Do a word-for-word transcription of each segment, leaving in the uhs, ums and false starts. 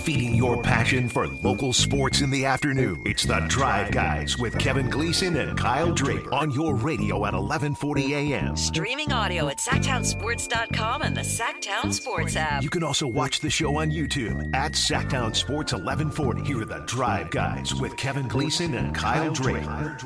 feeding your passion for local sports in the afternoon. It's the Drive Guys with Kevin Gleason and Kyle Draper on your radio at eleven forty a.m. Streaming audio at sacktown sports dot com and the Sacktown Sports app. You can also watch the show on YouTube at Sacktown Sports eleven forty. Here are the Drive Guys with Kevin Gleason and Kyle Draper.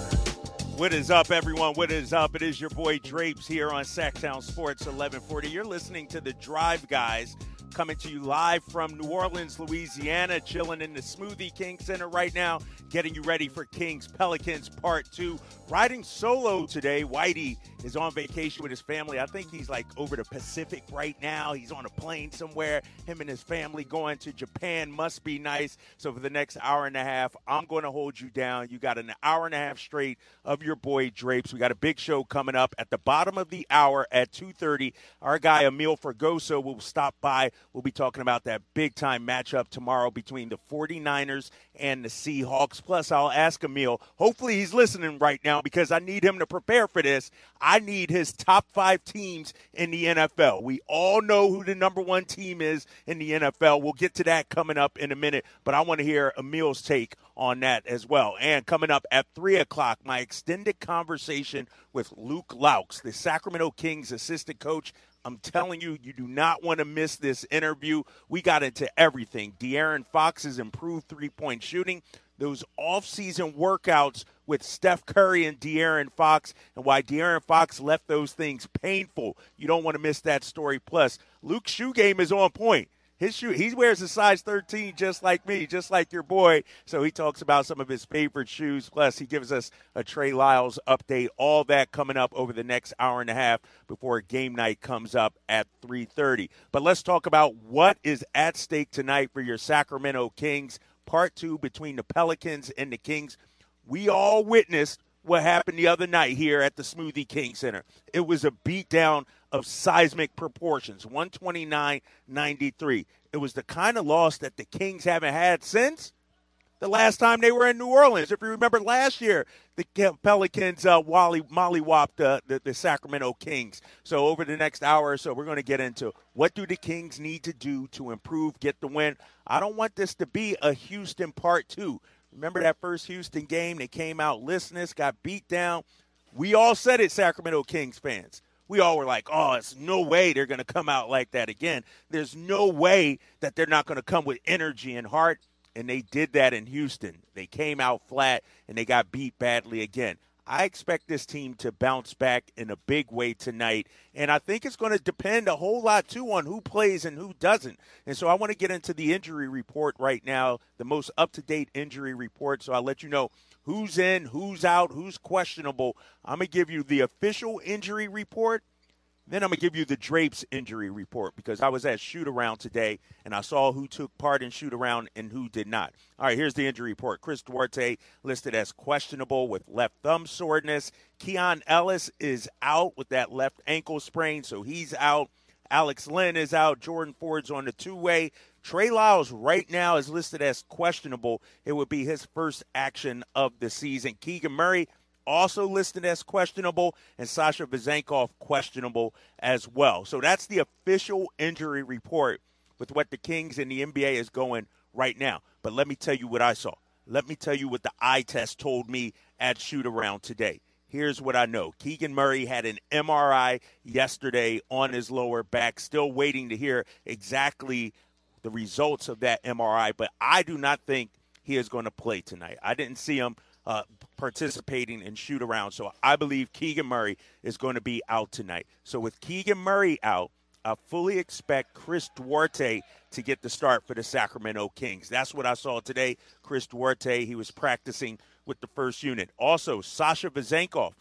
What is up, everyone? What is up? It is your boy Drapes here on Sacktown Sports eleven forty. You're listening to the Drive Guys, coming to you live from New Orleans, Louisiana, chilling in the Smoothie King Center right now, getting you ready for Kings Pelicans Part two. Riding solo today, Whitey is on vacation with his family. I think he's like over the Pacific right now. He's on a plane somewhere. Him and his family going to Japan. Must be nice. So for the next hour and a half, I'm going to hold you down. You got an hour and a half straight of your boy Drapes. We got a big show coming up at the bottom of the hour at two thirty. Our guy Emil Fergoso will stop by. We'll be talking about that big-time matchup tomorrow between the 49ers and the Seahawks. Plus, I'll ask Emil. Hopefully he's listening right now because I need him to prepare for this. I need his top five teams in the N F L. We all know who the number one team is in the N F L. We'll get to that coming up in a minute, but I want to hear Emil's take on that as well. And coming up at three o'clock, my extended conversation with Luke Laux, the Sacramento Kings assistant coach. I'm telling you, you do not want to miss this interview. We got into everything. De'Aaron Fox's improved three-point shooting, those off-season workouts with Steph Curry and De'Aaron Fox, and why De'Aaron Fox left those things painful. You don't want to miss that story. Plus, Luke's shoe game is on point. His shoe, he wears a size thirteen just like me, just like your boy. So he talks about some of his favorite shoes. Plus, he gives us a Trey Lyles update. All that coming up over the next hour and a half before game night comes up at three thirty. But let's talk about what is at stake tonight for your Sacramento Kings. Part two between the Pelicans and the Kings. We all witnessed what happened the other night here at the Smoothie King Center. It was a beatdown of seismic proportions, one twenty-nine ninety-three. It was the kind of loss that the Kings haven't had since the last time they were in New Orleans. If you remember last year, the Pelicans uh, wally, mollywopped uh, the, the Sacramento Kings. So over the next hour or so, we're going to get into what do the Kings need to do to improve, get the win. I don't want this to be a Houston part two. Remember that first Houston game? They came out listless, got beat down. We all said it, Sacramento Kings fans. We all were like, oh, it's no way they're going to come out like that again. There's no way that they're not going to come with energy and heart. And they did that in Houston. They came out flat, and they got beat badly again. I expect this team to bounce back in a big way tonight. And I think it's going to depend a whole lot, too, on who plays and who doesn't. And so I want to get into the injury report right now, the most up-to-date injury report. So I'll let you know who's in, who's out, who's questionable. I'm going to give you the official injury report. Then I'm going to give you the Drapes injury report because I was at shoot-around today, and I saw who took part in shoot-around and who did not. All right, here's the injury report. Chris Duarte listed as questionable with left thumb soreness. Keon Ellis is out with that left ankle sprain, so he's out. Alex Len is out. Jordan Ford's on the two-way. Trey Lyles right now is listed as questionable. It would be his first action of the season. Keegan Murray also listed as questionable, and Sasha Vezenkov questionable as well. So that's the official injury report with what the Kings and the N B A is going right now. But let me tell you what I saw. Let me tell you what the eye test told me at shoot-around today. Here's what I know. Keegan Murray had an M R I yesterday on his lower back. Still waiting to hear exactly the results of that M R I, but I do not think he is going to play tonight. I didn't see him uh, participating in shoot-around, so I believe Keegan Murray is going to be out tonight. So with Keegan Murray out, I fully expect Chris Duarte to get the start for the Sacramento Kings. That's what I saw today. Chris Duarte, he was practicing with the first unit. Also, Sasha Vezenkov.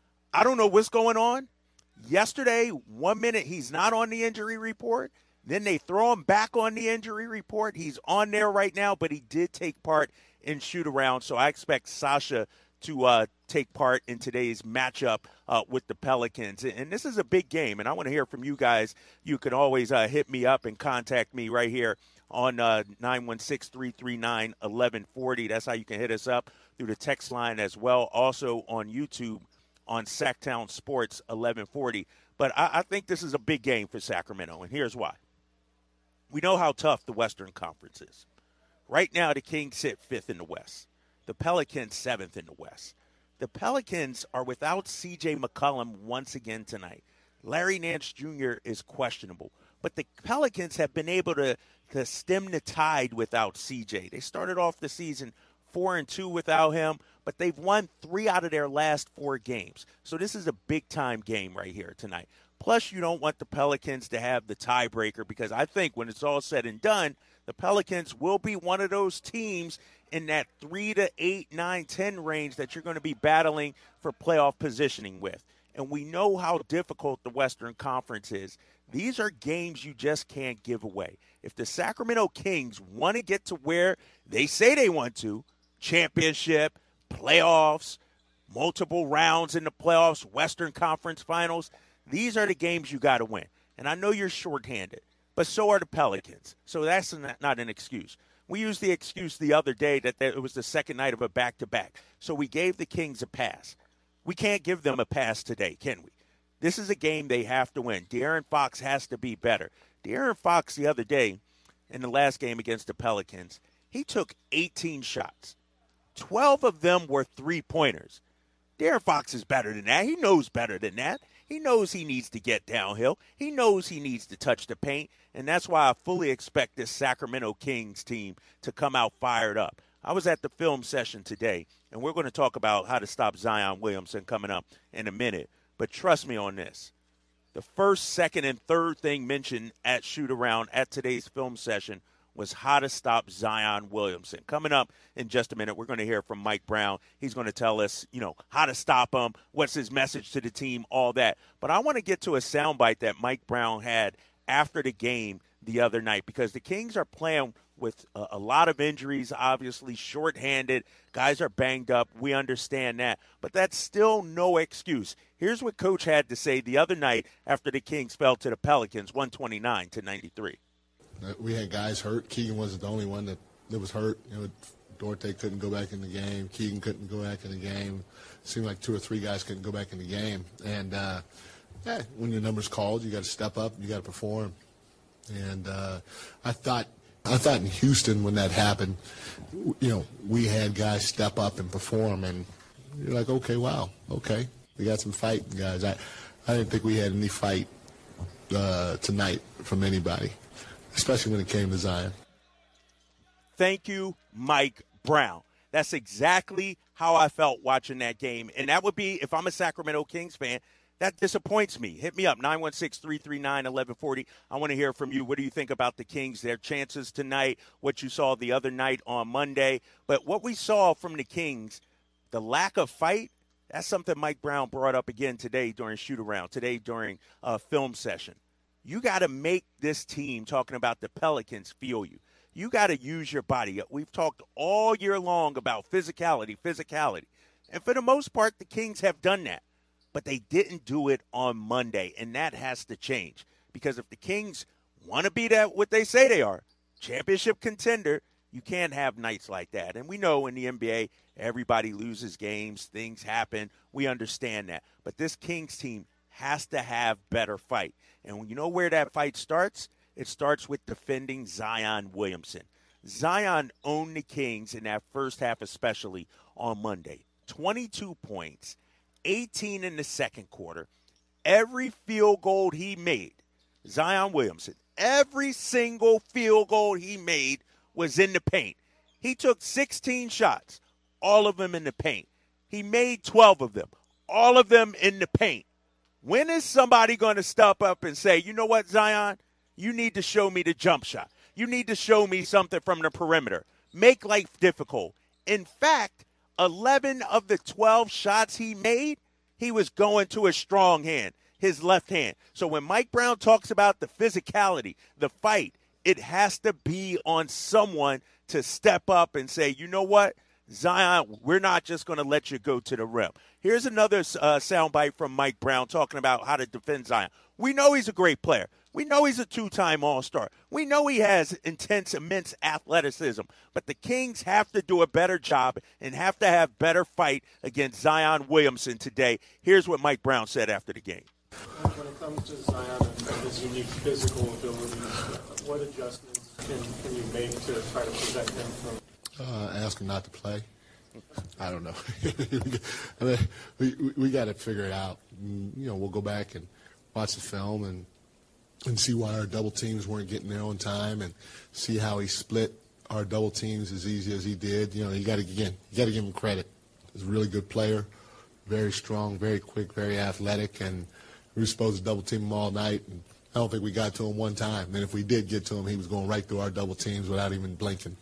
I don't know what's going on. Yesterday, one minute he's not on the injury report. Then they throw him back on the injury report. He's on there right now, but he did take part in shoot-around. So I expect Sasha to uh, take part in today's matchup uh, with the Pelicans. And this is a big game, and I want to hear from you guys. You can always uh, hit me up and contact me right here on uh, nine one six, three three nine, one one four zero. That's how you can hit us up through the text line as well. Also on YouTube on Sacktown Sports eleven forty. But I, I think this is a big game for Sacramento, and here's why. We know how tough the Western Conference is. Right now, the Kings sit fifth in the West. The Pelicans seventh in the West. The Pelicans are without C J McCollum once again tonight. Larry Nance Junior is questionable. But the Pelicans have been able to, to stem the tide without C J. They started off the season four and two without him, but they've won three out of their last four games. So this is a big-time game right here tonight. Plus, you don't want the Pelicans to have the tiebreaker because I think when it's all said and done, the Pelicans will be one of those teams in that three to eight, nine, ten range that you're going to be battling for playoff positioning with. And we know how difficult the Western Conference is. These are games you just can't give away. If the Sacramento Kings want to get to where they say they want to, championship, playoffs, multiple rounds in the playoffs, Western Conference finals, these are the games you got to win. And I know you're shorthanded, but so are the Pelicans. So that's not an excuse. We used the excuse the other day that it was the second night of a back-to-back. So we gave the Kings a pass. We can't give them a pass today, can we? This is a game they have to win. De'Aaron Fox has to be better. De'Aaron Fox the other day in the last game against the Pelicans, he took eighteen shots. twelve of them were three-pointers. De'Aaron Fox is better than that. He knows better than that. He knows he needs to get downhill. He knows he needs to touch the paint, and that's why I fully expect this Sacramento Kings team to come out fired up. I was at the film session today, and we're going to talk about how to stop Zion Williamson coming up in a minute. But trust me on this. The first, second, and third thing mentioned at shoot-around at today's film session was how to stop Zion Williamson. Coming up in just a minute, we're going to hear from Mike Brown. He's going to tell us, you know, how to stop him, what's his message to the team, all that. But I want to get to a soundbite that Mike Brown had after the game the other night because the Kings are playing with a, a lot of injuries, obviously shorthanded. Guys are banged up. We understand that. But that's still no excuse. Here's what Coach had to say the other night after the Kings fell to the Pelicans, one twenty-nine to ninety-three. We had guys hurt. Keegan wasn't the only one that, that was hurt. You know, Duarte couldn't go back in the game. Keegan couldn't go back in the game. It seemed like two or three guys couldn't go back in the game. And, uh, yeah, when your number's called, you got to step up. You got to perform. And uh, I thought I thought in Houston when that happened, you know, we had guys step up and perform. And you're like, okay, wow, okay. We got some fighting guys. I, I didn't think we had any fight uh, tonight from anybody, especially when it came to Zion. Thank you, Mike Brown. That's exactly how I felt watching that game. And that would be, if I'm a Sacramento Kings fan, that disappoints me. Hit me up, nine one six, three three nine, one one four zero. I want to hear from you. What do you think about the Kings, their chances tonight, what you saw the other night on Monday? But what we saw from the Kings, the lack of fight, that's something Mike Brown brought up again today during shoot-around, today during a film session. You got to make this team, talking about the Pelicans, feel you. You got to use your body. We've talked all year long about physicality, physicality. And for the most part, the Kings have done that. But they didn't do it on Monday, and that has to change. Because if the Kings want to be that what they say they are, championship contender, you can't have nights like that. And we know in the N B A, everybody loses games, things happen. We understand that. But this Kings team has to have better fight. And when you know where that fight starts, it starts with defending Zion Williamson. Zion owned the Kings in that first half especially on Monday. twenty-two points. eighteen in the second quarter. Every field goal he made, Zion Williamson, every single field goal he made was in the paint. He took sixteen shots, all of them in the paint. He made twelve of them, all of them in the paint. When is somebody going to step up and say, you know what, Zion, you need to show me the jump shot. You need to show me something from the perimeter. Make life difficult. In fact, eleven of the twelve shots he made, he was going to his strong hand, his left hand. So when Mike Brown talks about the physicality, the fight, it has to be on someone to step up and say, you know what, Zion, we're not just going to let you go to the rim. Here's another uh, soundbite from Mike Brown talking about how to defend Zion. We know he's a great player. We know he's a two-time All-Star. We know he has intense, immense athleticism. But the Kings have to do a better job and have to have better fight against Zion Williamson today. Here's what Mike Brown said after the game. When it comes to Zion and his unique physical abilities, what adjustments can, can you make to try to prevent him from? Uh, ask him not to play. I don't know. I mean, we we, we got to figure it out. And, you know, we'll go back and watch the film and and see why our double teams weren't getting there on time, and see how he split our double teams as easy as he did. You know, you got to again, you got to give him credit. He's a really good player, very strong, very quick, very athletic, and we were supposed to double team him all night. And I don't think we got to him one time. And if we did get to him, he was going right through our double teams without even blinking.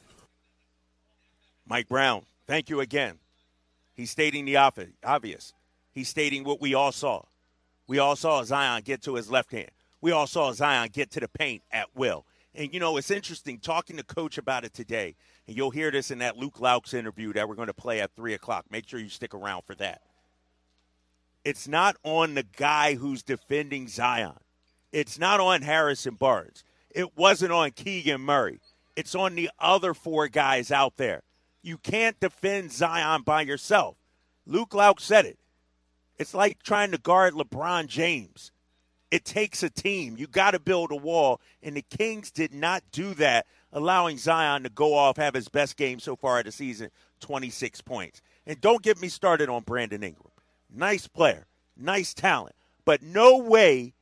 Mike Brown, thank you again. He's stating the obvious. He's stating what we all saw. We all saw Zion get to his left hand. We all saw Zion get to the paint at will. And, you know, it's interesting talking to Coach about it today, and you'll hear this in that Luke Laux interview that we're going to play at three o'clock. Make sure you stick around for that. It's not on the guy who's defending Zion. It's not on Harrison Barnes. It wasn't on Keegan Murray. It's on the other four guys out there. You can't defend Zion by yourself. Luke Laux said it. It's like trying to guard LeBron James. It takes a team. You got to build a wall, and the Kings did not do that, allowing Zion to go off, have his best game so far of the season, twenty-six points. And don't get me started on Brandon Ingram. Nice player, nice talent, but no way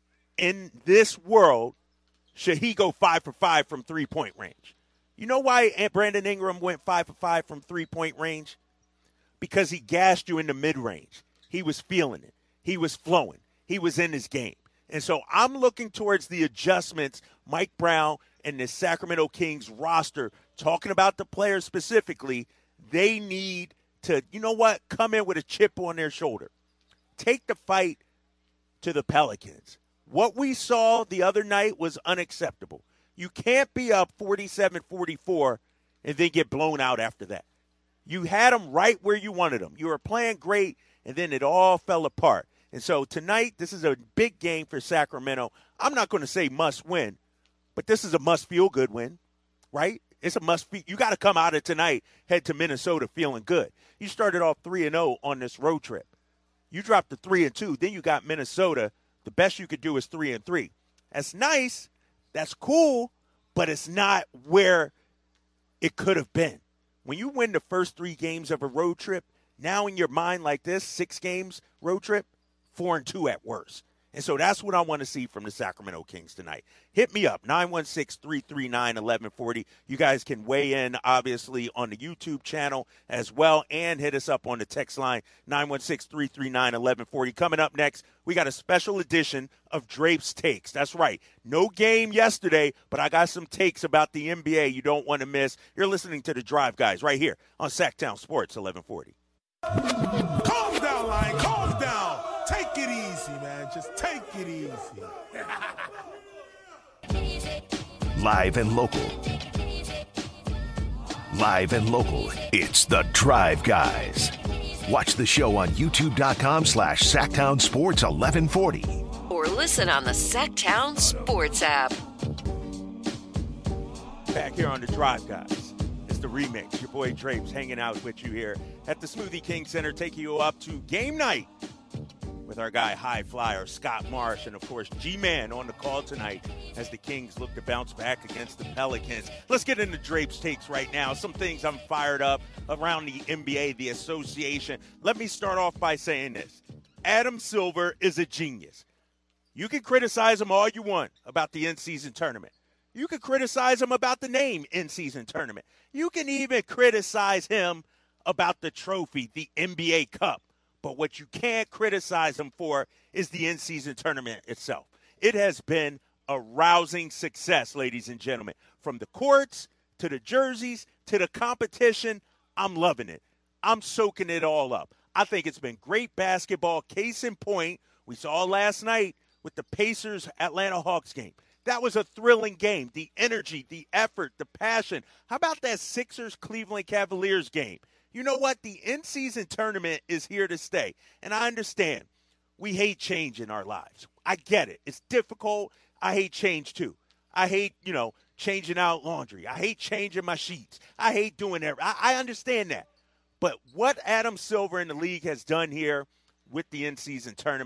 in this world should he go five for five from three-point range. You know why Brandon Ingram went five for five from three-point range? Because he gassed you in the mid-range. He was feeling it. He was flowing. He was in his game. And so I'm looking towards the adjustments Mike Brown and the Sacramento Kings roster, talking about the players specifically, they need to, you know what, come in with a chip on their shoulder. Take the fight to the Pelicans. What we saw the other night was unacceptable. You can't be up forty-seven forty-four and then get blown out after that. You had them right where you wanted them. You were playing great, and then it all fell apart. And so tonight, this is a big game for Sacramento. I'm not going to say must win, but this is a must feel good win, right? It's a must be. You got to come out of tonight, head to Minnesota feeling good. You started off three and oh on this road trip. You dropped to three and two. Then you got Minnesota. The best you could do is three and three. That's nice. That's cool, but it's not where it could have been. When you win the first three games of a road trip, now in your mind like this, six games road trip, four and two at worst. And so that's what I want to see from the Sacramento Kings tonight. Hit me up, nine one six, three three nine, one one four zero. You guys can weigh in, obviously, on the YouTube channel as well, and hit us up on the text line, nine one six, three three nine, one one four zero. Coming up next, we got a special edition of Drape's Takes. That's right. No game yesterday, but I got some takes about the N B A you don't want to miss. You're listening to The Drive Guys right here on Sacktown Sports eleven forty. Calm down, Lion. Calm down. Take it easy, man. Just take it easy. Live and local. Live and local. It's The Drive Guys. Watch the show on youtube.com slash Sacktown Sports 1140. Or listen on the Sacktown Sports app. Back here on The Drive Guys. It's the remix. Your boy Drapes hanging out with you here at the Smoothie King Center, taking you up to game night with our guy High Flyer Scott Marsh, and of course G-Man on the call tonight as the Kings look to bounce back against the Pelicans. Let's get into Drapes Takes right now. Some things I'm fired up around the N B A, the association. Let me start off by saying this. Adam Silver is a genius. You can criticize him all you want about the in-season tournament. You can criticize him about the name in-season tournament. You can even criticize him about the trophy, the N B A Cup. But what you can't criticize him for is the in-season tournament itself. It has been a rousing success, ladies and gentlemen. From the courts to the jerseys to the competition, I'm loving it. I'm soaking it all up. I think it's been great basketball. Case in point, we saw last night with the Pacers-Atlanta Hawks game. That was a thrilling game. The energy, the effort, the passion. How about that Sixers-Cleveland Cavaliers game? You know what? The in-season tournament is here to stay. And I understand we hate change in our lives. I get it. It's difficult. I hate change too. I hate, you know, changing out laundry. I hate changing my sheets. I hate doing that. I, I understand that. But what Adam Silver and the league has done here with the in-season tournament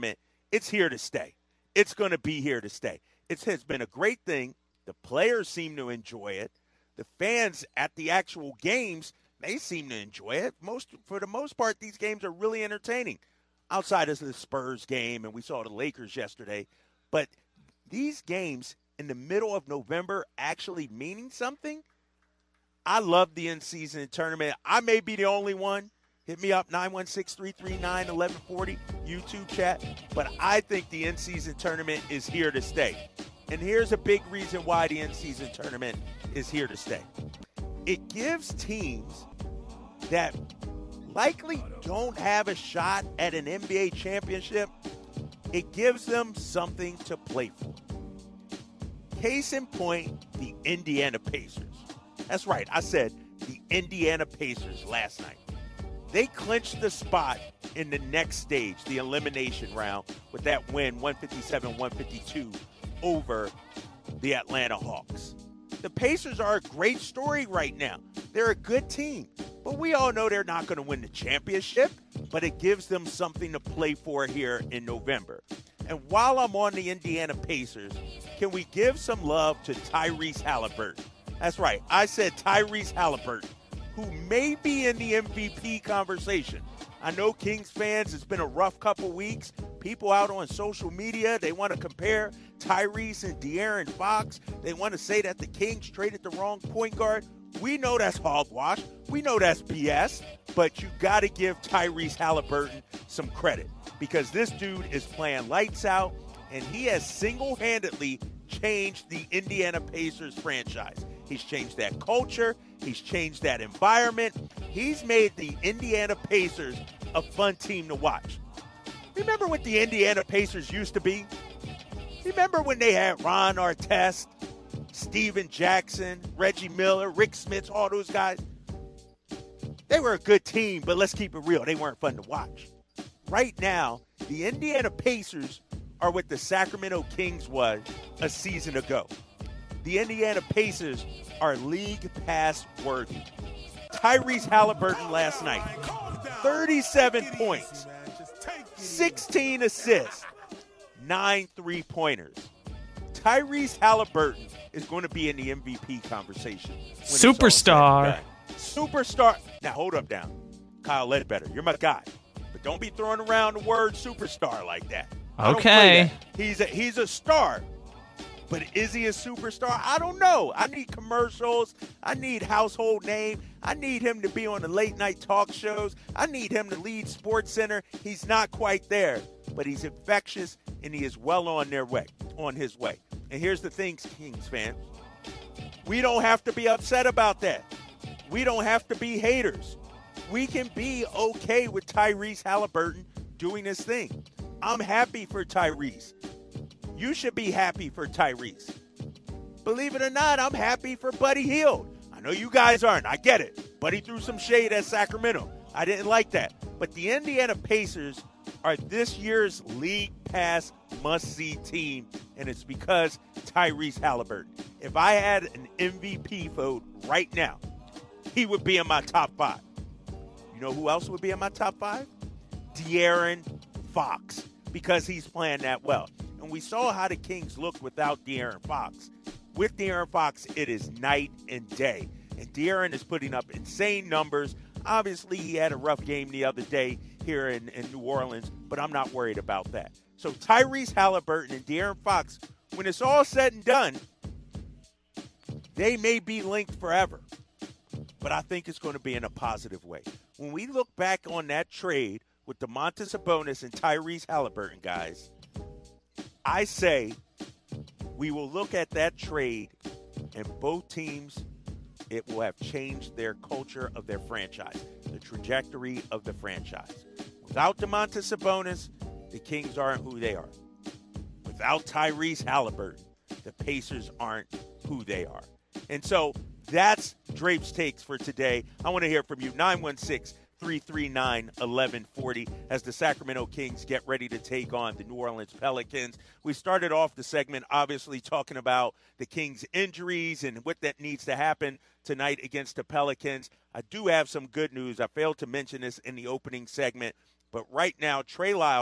it's here to stay. It's going to be here to stay. It has been a great thing. The players seem to enjoy it. The fans at the actual games, they seem to enjoy it. Most, for the most part, these games are really entertaining. Outside of the Spurs game, and we saw the Lakers yesterday. But these games in the middle of November actually meaning something, I love the in-season tournament. I may be the only one. Hit me up, nine one six, three three nine, one one four zero, YouTube chat. But I think the in-season tournament is here to stay. And here's a big reason why the in-season tournament is here to stay. It gives teams that likely don't have a shot at an N B A championship, it gives them something to play for. Case in point, the Indiana Pacers. That's right, I said the Indiana Pacers last night. They clinched the spot in the next stage, the elimination round, with that win, one fifty-seven one fifty-two, over the Atlanta Hawks. The Pacers are a great story right now. They're a good team, but we all know they're not going to win the championship, but it gives them something to play for here in November. And while I'm on the Indiana Pacers, can we give some love to Tyrese Halliburton? That's right, I said Tyrese Halliburton, who may be in the M V P conversation. I know Kings fans, it's been a rough couple weeks. People out on social media, they want to compare Tyrese and De'Aaron Fox. They want to say that the Kings traded the wrong point guard. We know that's hogwash. We know that's B S. But you got to give Tyrese Halliburton some credit because this dude is playing lights out, and he has single-handedly changed the Indiana Pacers franchise. He's changed that culture. He's changed that environment. He's made the Indiana Pacers a fun team to watch. Remember what the Indiana Pacers used to be? Remember when they had Ron Artest, Steven Jackson, Reggie Miller, Rick Smits, all those guys? They were a good team, but let's keep it real. They weren't fun to watch. Right now, the Indiana Pacers are what the Sacramento Kings was a season ago. The Indiana Pacers are league pass worthy. Tyrese Halliburton last night, thirty-seven points, sixteen assists, nine three-pointers. Tyrese Halliburton is going to be in the M V P conversation. Superstar. Superstar. Now, hold up down. Kyle Ledbetter, you're my guy. But don't be throwing around the word superstar like that. Okay. He's a, he's a star. But is he a superstar? I don't know. I need commercials. I need household name. I need him to be on the late night talk shows. I need him to lead SportsCenter. He's not quite there, but he's infectious and he is well on their way, on his way. And here's the thing, Kings fans. We don't have to be upset about that. We don't have to be haters. We can be okay with Tyrese Halliburton doing his thing. I'm happy for Tyrese. You should be happy for Tyrese. Believe it or not, I'm happy for Buddy Hield. I know you guys aren't. I get it. Buddy threw some shade at Sacramento. I didn't like that. But the Indiana Pacers are this year's league pass must-see team, and it's because Tyrese Halliburton. If I had an M V P vote right now, he would be in my top five. You know who else would be in my top five? De'Aaron Fox, because he's playing that well. And we saw how the Kings looked without De'Aaron Fox. With De'Aaron Fox, it is night and day. And De'Aaron is putting up insane numbers. Obviously, he had a rough game the other day here in, in New Orleans, but I'm not worried about that. So Tyrese Halliburton and De'Aaron Fox, when it's all said and done, they may be linked forever. But I think it's going to be in a positive way. When we look back on that trade with Domantas Sabonis and Tyrese Halliburton, guys, I say we will look at that trade, and both teams, it will have changed their culture of their franchise, the trajectory of the franchise. Without Domantas Sabonis, the Kings aren't who they are. Without Tyrese Halliburton, the Pacers aren't who they are. And so that's Drape's Takes for today. I want to hear from you, nine one six, three three nine, one one four zero, as the Sacramento Kings get ready to take on the New Orleans Pelicans. We started off the segment obviously talking about the Kings' injuries and what that needs to happen tonight against the Pelicans. I do have some good news. I failed to mention this in the opening segment, but right now Trey Lyles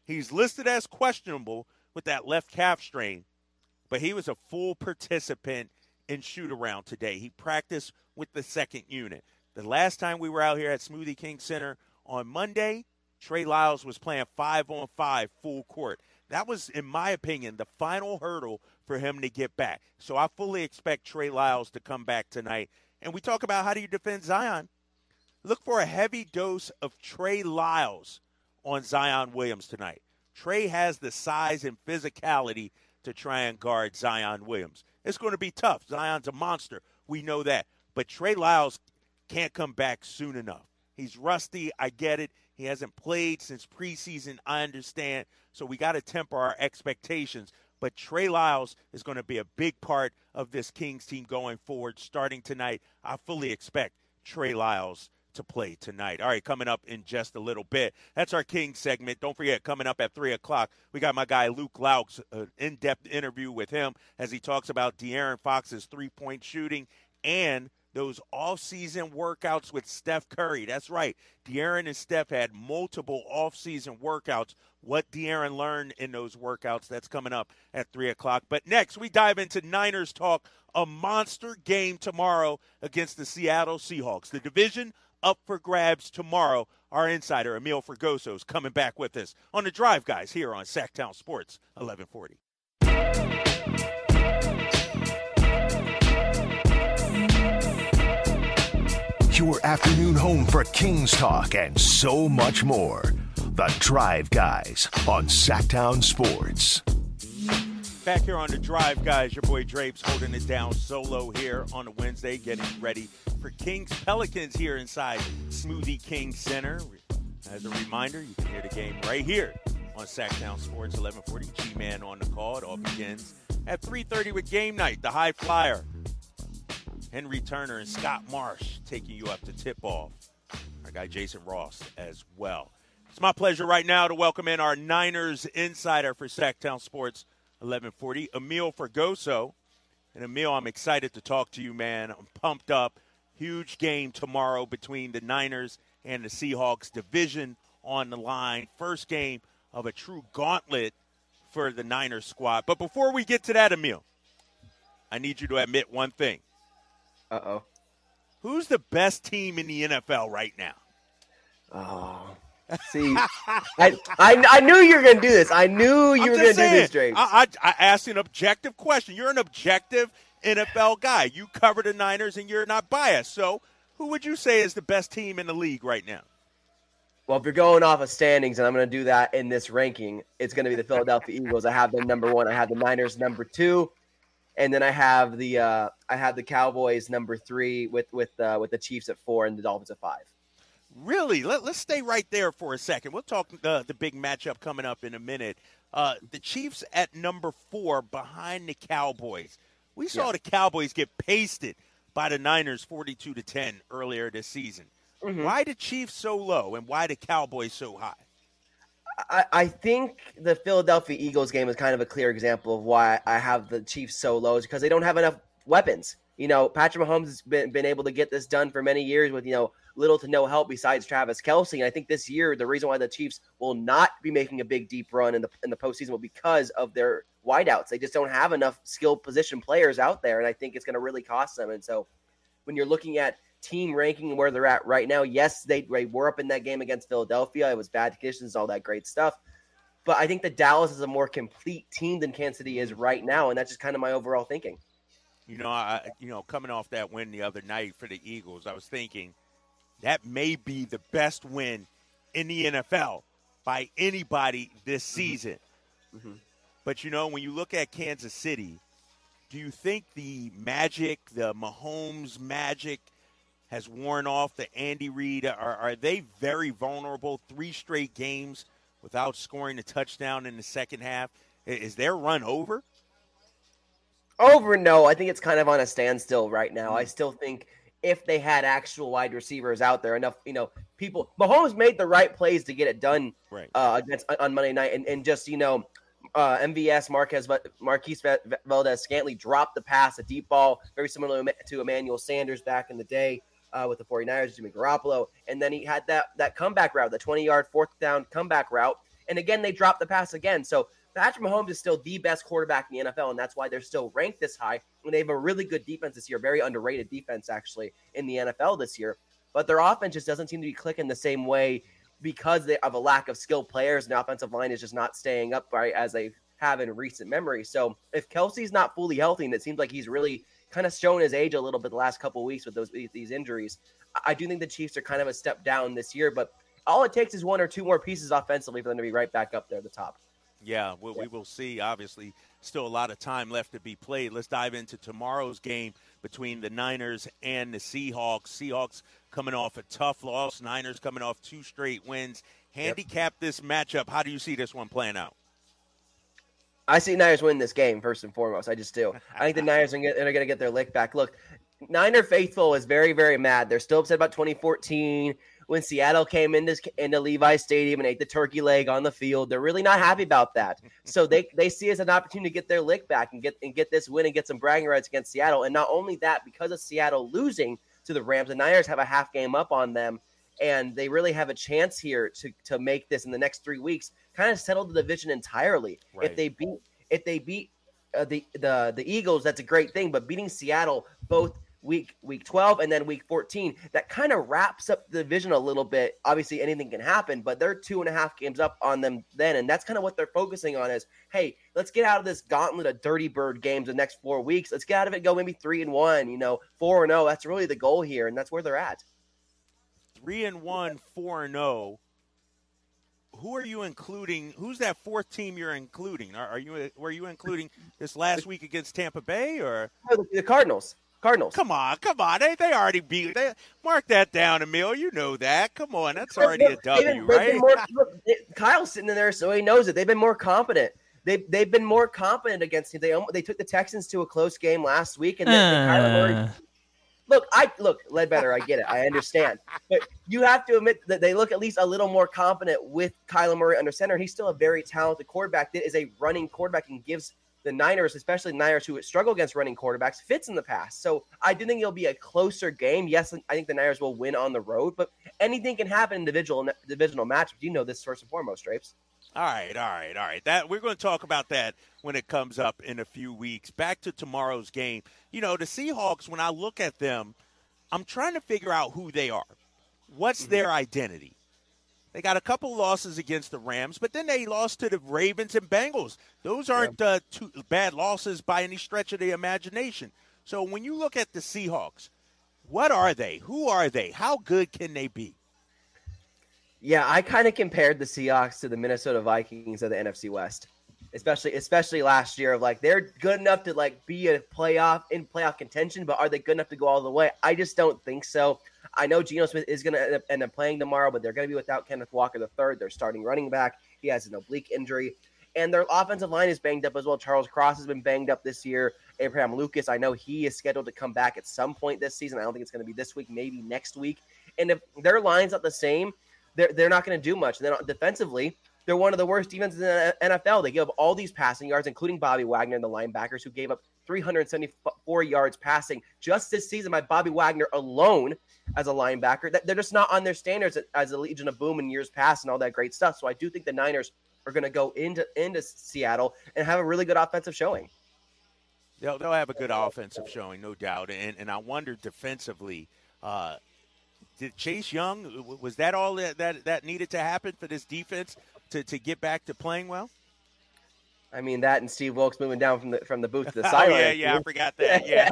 He's listed as questionable with that left calf strain, but he was a full participant in shoot-around today. He practiced with the second unit. The last time we were out here at Smoothie King Center on Monday, Trey Lyles was playing five on five full court. That was, in my opinion, the final hurdle for him to get back. So I fully expect Trey Lyles to come back tonight. And we talk about how do you defend Zion. Look for a heavy dose of Trey Lyles on Zion Williams tonight. Trey has the size and physicality to try and guard Zion Williams. It's going to be tough. Zion's a monster. We know that. But Trey Lyles can't come back soon enough. He's rusty. I get it. He hasn't played since preseason. I understand. So we got to temper our expectations. But Trey Lyles is going to be a big part of this Kings team going forward. Starting tonight, I fully expect Trey Lyles to play tonight. All right, coming up in just a little bit. That's our Kings segment. Don't forget, coming up at three o'clock, we got my guy Luke Laux, an in-depth interview with him as he talks about De'Aaron Fox's three-point shooting and those off-season workouts with Steph Curry. That's right. De'Aaron and Steph had multiple off-season workouts. What De'Aaron learned in those workouts, that's coming up at three o'clock. But next, we dive into Niners talk, a monster game tomorrow against the Seattle Seahawks. The division up for grabs tomorrow. Our insider, Emil Fergoso, is coming back with us on the Drive Guys here on Sacktown Sports eleven forty. Your afternoon home for Kings talk and so much more. The Drive Guys on Sacktown Sports. Back here on the Drive Guys, your boy Drapes holding it down solo here on a Wednesday, getting ready for Kings Pelicans here inside Smoothie King Center. As a reminder, you can hear the game right here on Sacktown Sports eleven forty. G-Man on the call. It all begins at three thirty with Game Night. The High Flyer, Henry Turner and Scott Marsh taking you up to tip-off. Our guy Jason Ross as well. It's my pleasure right now to welcome in our Niners insider for Sacktown Sports eleven forty, Emil Fergoso. And Emil, I'm excited to talk to you, man. I'm pumped up. Huge game tomorrow between the Niners and the Seahawks. Division on the line. First game of a true gauntlet for the Niners squad. But before we get to that, Emil, I need you to admit one thing. Uh-oh. Who's the best team in the N F L right now? Oh, see, I, I I knew you were going to do this. I knew you I'm were going to do this, saying, Drapes. I, I, I asked an objective question. You're an objective N F L guy. You cover the Niners, and you're not biased. So who would you say is the best team in the league right now? Well, if you're going off of standings, and I'm going to do that in this ranking, it's going to be the Philadelphia Eagles. I have them number one. I have the Niners number two. And then I have the uh, I have the Cowboys number three with with uh, with the Chiefs at four and the Dolphins at five. Really? Let, let's stay right there for a second. We'll talk the the big matchup coming up in a minute. Uh, the Chiefs at number four behind the Cowboys. We saw yeah. the Cowboys get pasted by the Niners forty-two to ten earlier this season. Mm-hmm. Why the Chiefs so low and why the Cowboys so high? I, I think the Philadelphia Eagles game is kind of a clear example of why I have the Chiefs so low, is because they don't have enough weapons. You know, Patrick Mahomes has been, been able to get this done for many years with, you know, little to no help besides Travis Kelce. And I think this year, the reason why the Chiefs will not be making a big, deep run in the in the postseason will be because of their wideouts. They just don't have enough skilled position players out there, and I think it's going to really cost them. And so when you're looking at team ranking and where they're at right now, yes, they, they were up in that game against Philadelphia. It was bad conditions, all that great stuff. But I think that Dallas is a more complete team than Kansas City is right now, and that's just kind of my overall thinking. You know, I you know, coming off that win the other night for the Eagles, I was thinking that may be the best win in the N F L by anybody this season. Mm-hmm. Mm-hmm. But, you know, when you look at Kansas City, do you think the magic, the Mahomes magic, has worn off? The Andy Reid, are, are they very vulnerable? Three straight games without scoring a touchdown in the second half. Is their run over? Over, no. I think it's kind of on a standstill right now. Mm-hmm. I still think if they had actual wide receivers out there, enough, you know, people, Mahomes made the right plays to get it done right. uh, against on Monday night, and, and just, you know, uh, M V S Marquez Marquise Valdes-Scantling dropped the pass, a deep ball, very similar to Emmanuel Sanders back in the day. Uh, with the 49ers, Jimmy Garoppolo, and then he had that that comeback route, the twenty-yard fourth down comeback route, And again, they dropped the pass again. So Patrick Mahomes is still the best quarterback in the N F L, and that's why they're still ranked this high. And they have a really good defense this year, very underrated defense, actually, in the N F L this year. But their offense just doesn't seem to be clicking the same way because they have a lack of skilled players, and the offensive line is just not staying upright as they have in recent memory. So if Kelsey's not fully healthy, and it seems like he's really kind of shown his age a little bit the last couple of weeks with those these injuries, I do think the Chiefs are kind of a step down this year. But all it takes is one or two more pieces offensively for them to be right back up there at the top. Yeah, we, we will see. Obviously, still a lot of time left to be played. Let's dive into tomorrow's game between the Niners and the Seahawks. Seahawks coming off a tough loss. Niners coming off two straight wins. Handicap yep. this matchup. How do you see this one playing out? I see Niners win this game, first and foremost. I just do. I think the Niners are going to get their lick back. Look, Niner faithful is very, very mad. They're still upset about twenty fourteen when Seattle came into, into Levi Stadium and ate the turkey leg on the field. They're really not happy about that. So they, they see it as an opportunity to get their lick back and get and get this win and get some bragging rights against Seattle. And not only that, because of Seattle losing to the Rams, the Niners have a half game up on them, and they really have a chance here to to make this in the next three weeks, kind of settle the division entirely. Right. If they beat if they beat uh, the the the Eagles, that's a great thing. But beating Seattle both week week twelve and then week fourteen, that kind of wraps up the division a little bit. Obviously, anything can happen, but they're two and a half games up on them then, and that's kind of what they're focusing on. Is hey, let's get out of this gauntlet of dirty bird games the next four weeks. Let's get out of it, go maybe three and one, you know, four and zero. That's really the goal here, and that's where they're at. Three and one, four and zero. Who are you including? Who's that fourth team you're including? Are, are you were you including this last week against Tampa Bay or the Cardinals? Cardinals. Come on, come on. They they already beat. They, mark that down, Emil. You know that. Come on, that's already a W, been, right? More, look, Kyle's sitting in there, so he knows it. They've been more competent. They they've been more competent against him. They they took the Texans to a close game last week, and then uh. Kyler Murray. Look, I look Ledbetter. I get it. I understand, but you have to admit that they look at least a little more confident with Kyler Murray under center. He's still a very talented quarterback that is a running quarterback and gives the Niners, especially the Niners who struggle against running quarterbacks, fits in the past. So I do think it'll be a closer game. Yes, I think the Niners will win on the road, but anything can happen in individual divisional matchups. You know this first and foremost, Drapes. All right, all right, all right. That we're going to talk about that when it comes up in a few weeks. Back to tomorrow's game. You know, the Seahawks, when I look at them, I'm trying to figure out who they are. What's mm-hmm. their identity? They got a couple losses against the Rams, but then they lost to the Ravens and Bengals. Those aren't uh, two bad losses by any stretch of the imagination. So when you look at the Seahawks, what are they? Who are they? How good can they be? Yeah, I kind of compared the Seahawks to the Minnesota Vikings of the N F C West, especially especially last year. Of like they're good enough to like be a playoff in playoff contention, but are they good enough to go all the way? I just don't think so. I know Geno Smith is going to end up, end up playing tomorrow, but they're going to be without Kenneth Walker the third. They're starting running back. He has an oblique injury. And their offensive line is banged up as well. Charles Cross has been banged up this year. Abraham Lucas, I know he is scheduled to come back at some point this season. I don't think it's going to be this week, maybe next week. And if their line's not the same, they're, they're not going to do much. And then defensively, they're one of the worst defenses in the N F L. They give up all these passing yards, including Bobby Wagner and the linebackers, who gave up three hundred seventy-four yards passing just this season by Bobby Wagner alone as a linebacker. They're just not on their standards as a Legion of Boom in years past and all that great stuff. So I do think the Niners are going to go into into Seattle and have a really good offensive showing. They'll, they'll have a good offensive showing, no doubt. And, and I wonder defensively, uh, did Chase Young, was that all that, that, that needed to happen for this defense to, to get back to playing well? I mean, that and Steve Wilkes moving down from the from the booth to the sideline. Oh, yeah, yeah, I forgot that, yeah.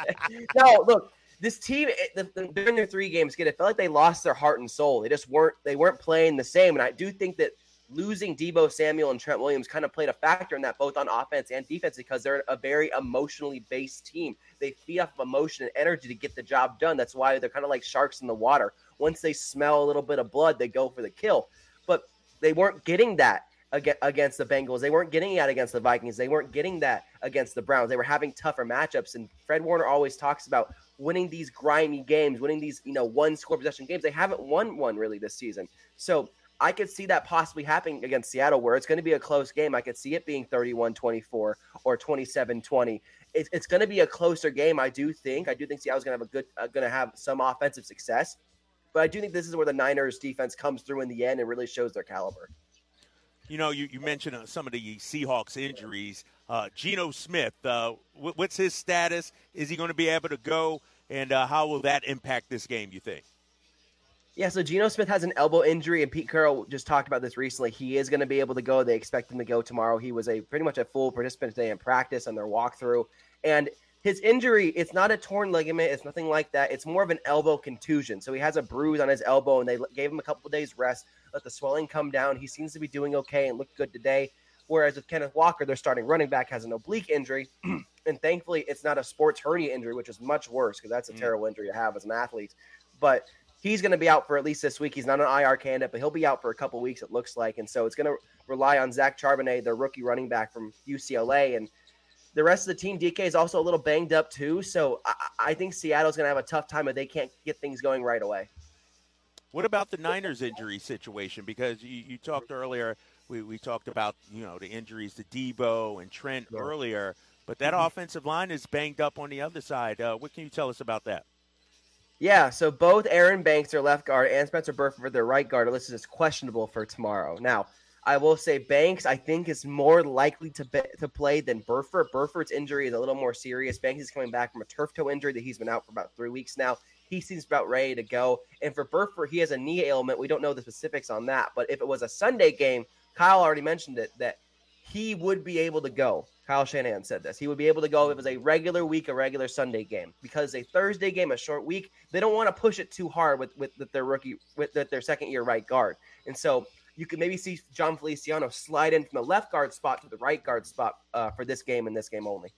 No, look, this team, the, the, during their three games, it felt like they lost their heart and soul. They just weren't they weren't playing the same. And I do think that losing Deebo Samuel and Trent Williams kind of played a factor in that, both on offense and defense, because they're a very emotionally based team. They feed off of emotion and energy to get the job done. That's why they're kind of like sharks in the water. Once they smell a little bit of blood, they go for the kill. But they weren't getting that against the Bengals. They weren't getting that against the Vikings. They weren't getting that against the Browns. They were having tougher matchups. And Fred Warner always talks about winning these grimy games, winning these, you know, one score possession games. They haven't won one really this season. So I could see that possibly happening against Seattle, where it's going to be a close game. I could see it being thirty-one twenty-four or twenty-seven twenty. It's, it's going to be a closer game. I do think, I do think Seattle's going to have a good, uh, going to have some offensive success, but I do think this is where the Niners defense comes through in the end and really shows their caliber. you know, you, you mentioned uh, some of the Seahawks injuries. Uh, Geno Smith, uh, w- what's his status? Is he going to be able to go? And uh, how will that impact this game, you think? Yeah, so Geno Smith has an elbow injury, and Pete Carroll just talked about this recently. He is going to be able to go. They expect him to go tomorrow. He was a pretty much a full participant today in practice on their walkthrough. And his injury, it's not a torn ligament. It's nothing like that. It's more of an elbow contusion. So he has a bruise on his elbow, and they gave him a couple of days rest, let the swelling come down. He seems to be doing okay and looked good today. Whereas with Kenneth Walker, their starting running back, has an oblique injury. And thankfully, it's not a sports hernia injury, which is much worse because that's a mm. terrible injury to have as an athlete. But he's going to be out for at least this week. He's not an I R candidate, but he'll be out for a couple weeks, it looks like. And so it's going to rely on Zach Charbonnet, the rookie running back from U C L A. And the rest of the team, D K is also a little banged up too. So I, I think Seattle's going to have a tough time if they can't get things going right away. What about the Niners injury situation? Because you, you talked earlier, we, we talked about, you know, the injuries to Debo and Trent yeah. earlier, but that mm-hmm. offensive line is banged up on the other side. Uh, what can you tell us about that? Yeah, so both Aaron Banks, their left guard, and Spencer Burford, their right guard, are listed as questionable for tomorrow. Now, I will say Banks, I think, is more likely to be, to play than Burford. Burford's injury is a little more serious. Banks is coming back from a turf toe injury that he's been out for about three weeks now. He seems about ready to go. And for Burford, he has a knee ailment. We don't know the specifics on that. But if it was a Sunday game, Kyle already mentioned it, that he would be able to go. Kyle Shanahan said this. He would be able to go if it was a regular week, a regular Sunday game. Because a Thursday game, a short week, they don't want to push it too hard with, with, with their rookie, with their second-year right guard. And so you could maybe see John Feliciano slide in from the left guard spot to the right guard spot uh, for this game and this game only.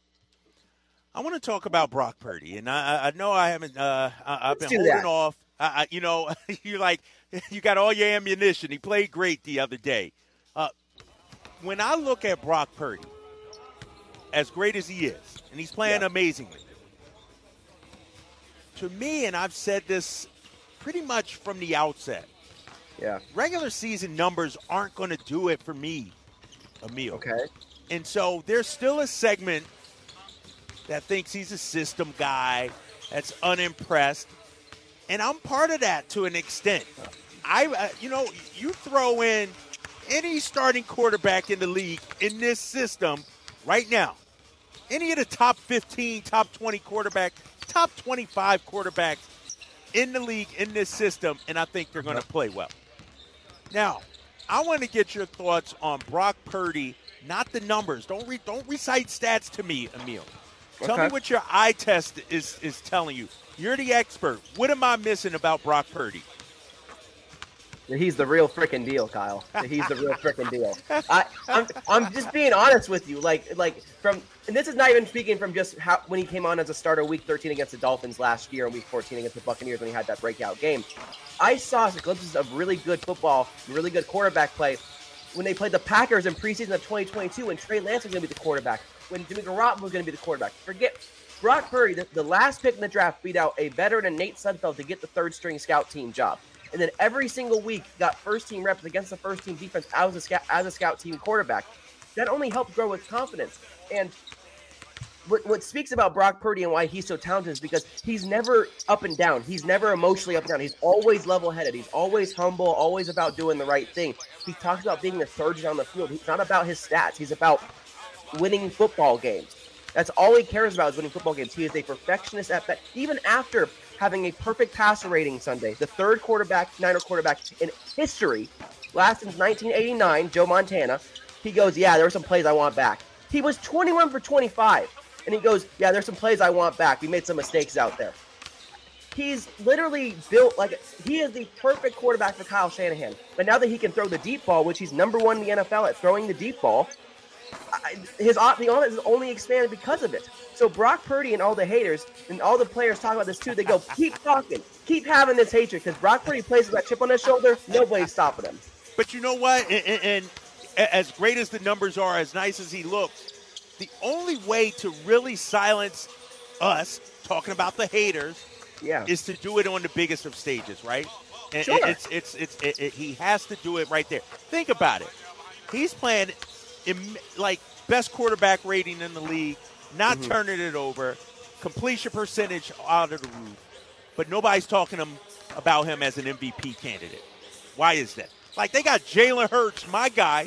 I want to talk about Brock Purdy, and I, I know I haven't. Uh, I, I've Let's been holding that. off. I, I, you know, you're like you got all your ammunition. He played great the other day. Uh, when I look at Brock Purdy, as great as he is, and he's playing yeah. amazingly, to me, and I've said this pretty much from the outset. Yeah. Regular season numbers aren't going to do it for me, Emil. Okay. And so there's still a segment that thinks he's a system guy, that's unimpressed. And I'm part of that to an extent. I, uh, you know, you throw in any starting quarterback in the league in this system right now, any of the top fifteen, top twenty quarterbacks, top twenty-five quarterbacks in the league in this system, and I think they're going to play well. Now, I want to get your thoughts on Brock Purdy, not the numbers. Don't re- don't recite stats to me, Emil. Tell okay. me what your eye test is, is telling you. You're the expert. What am I missing about Brock Purdy? He's the real freaking deal, Kyle. He's the real freaking deal. I, I'm, I'm just being honest with you. Like, like from, and this is not even speaking from just how when he came on as a starter week thirteen against the Dolphins last year and week fourteen against the Buccaneers when he had that breakout game. I saw glimpses of really good football, really good quarterback play when they played the Packers in preseason of twenty twenty-two when Trey Lance was going to be the quarterback, when Jimmy Garoppolo was going to be the quarterback. Forget Brock Purdy, the, the last pick in the draft, beat out a veteran and Nate Sudfeld to get the third-string scout team job. And then every single week got first-team reps against the first-team defense as a, scout, as a scout team quarterback. That only helped grow his confidence. And what, what speaks about Brock Purdy and why he's so talented is because he's never up and down. He's never emotionally up and down. He's always level-headed. He's always humble, always about doing the right thing. He talks about being a surgeon on the field. He's not about his stats. He's about winning football games. That's all he cares about is winning football games. He is a perfectionist at that. Even after having a perfect passer rating Sunday, the third quarterback, Niner quarterback in history, last since nineteen eighty-nine, Joe Montana, he goes, yeah, there were some plays I want back. He was twenty-one for twenty-five, and he goes, yeah, there's some plays I want back. We made some mistakes out there. He's literally built like – he is the perfect quarterback for Kyle Shanahan. But now that he can throw the deep ball, which he's number one in the N F L at throwing the deep ball, his the offense is only expanded because of it. So Brock Purdy and all the haters and all the players talk about this too. They go, keep talking, keep having this hatred because Brock Purdy plays with that chip on his shoulder. Nobody's stopping him. But you know what? And, and, and as great as the numbers are, as nice as he looks, the only way to really silence us talking about the haters yeah. is to do it on the biggest of stages, right? And sure. it's it's it's it, it, he has to do it right there. Think about it. He's playing in, like best quarterback rating in the league, not mm-hmm. turning it over, completion percentage out of the roof, but nobody's talking him, about him as an M V P candidate. Why is that? Like, they got Jalen Hurts, my guy,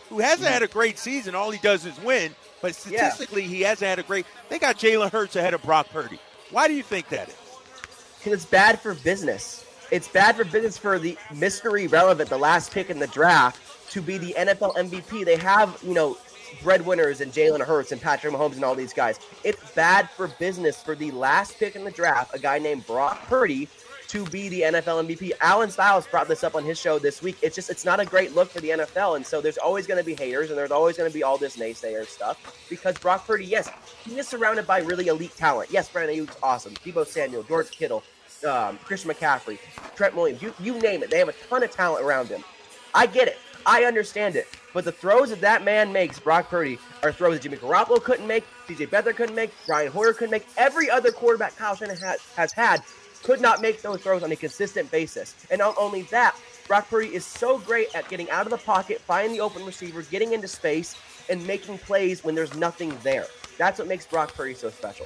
who hasn't had a great season. All he does is win. But statistically, yeah. he hasn't had a great – they got Jalen Hurts ahead of Brock Purdy. Why do you think that is? Because it's bad for business. It's bad for business for the mystery relevant, the last pick in the draft, to be the N F L M V P. They have, you know, breadwinners and Jalen Hurts and Patrick Mahomes and all these guys. It's bad for business for the last pick in the draft, a guy named Brock Purdy, to be the N F L M V P. Alan Stiles brought this up on his show this week. It's just, it's not a great look for the N F L. And so there's always going to be haters and there's always going to be all this naysayer stuff because Brock Purdy, yes, he is surrounded by really elite talent. Yes, Brandon Ayuk's awesome. Deebo Samuel, George Kittle, um, Christian McCaffrey, Trent Williams, you, you name it. They have a ton of talent around him. I get it. I understand it. But the throws that that man makes, Brock Purdy, are throws that Jimmy Garoppolo couldn't make, C J Beathard couldn't make, Brian Hoyer couldn't make. Every other quarterback Kyle Shanahan has, has had could not make those throws on a consistent basis. And not only that, Brock Purdy is so great at getting out of the pocket, finding the open receiver, getting into space, and making plays when there's nothing there. That's what makes Brock Purdy so special.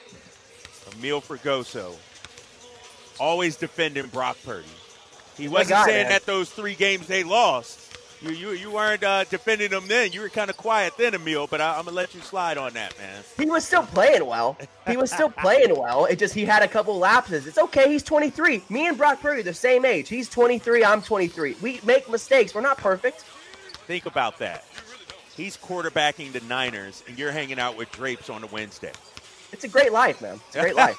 Emil Fragoso, always defending Brock Purdy. He My wasn't guy, saying man. that those three games they lost. You you you weren't uh, defending them then. You were kind of quiet then, Emil, but I, I'm going to let you slide on that, man. He was still playing well. He was still playing well. It just he had a couple lapses. It's okay. He's twenty-three. Me and Brock Purdy are the same age. He's twenty-three. I'm twenty-three. We make mistakes. We're not perfect. Think about that. He's quarterbacking the Niners, and you're hanging out with Drapes on a Wednesday. It's a great life, man. It's a great life.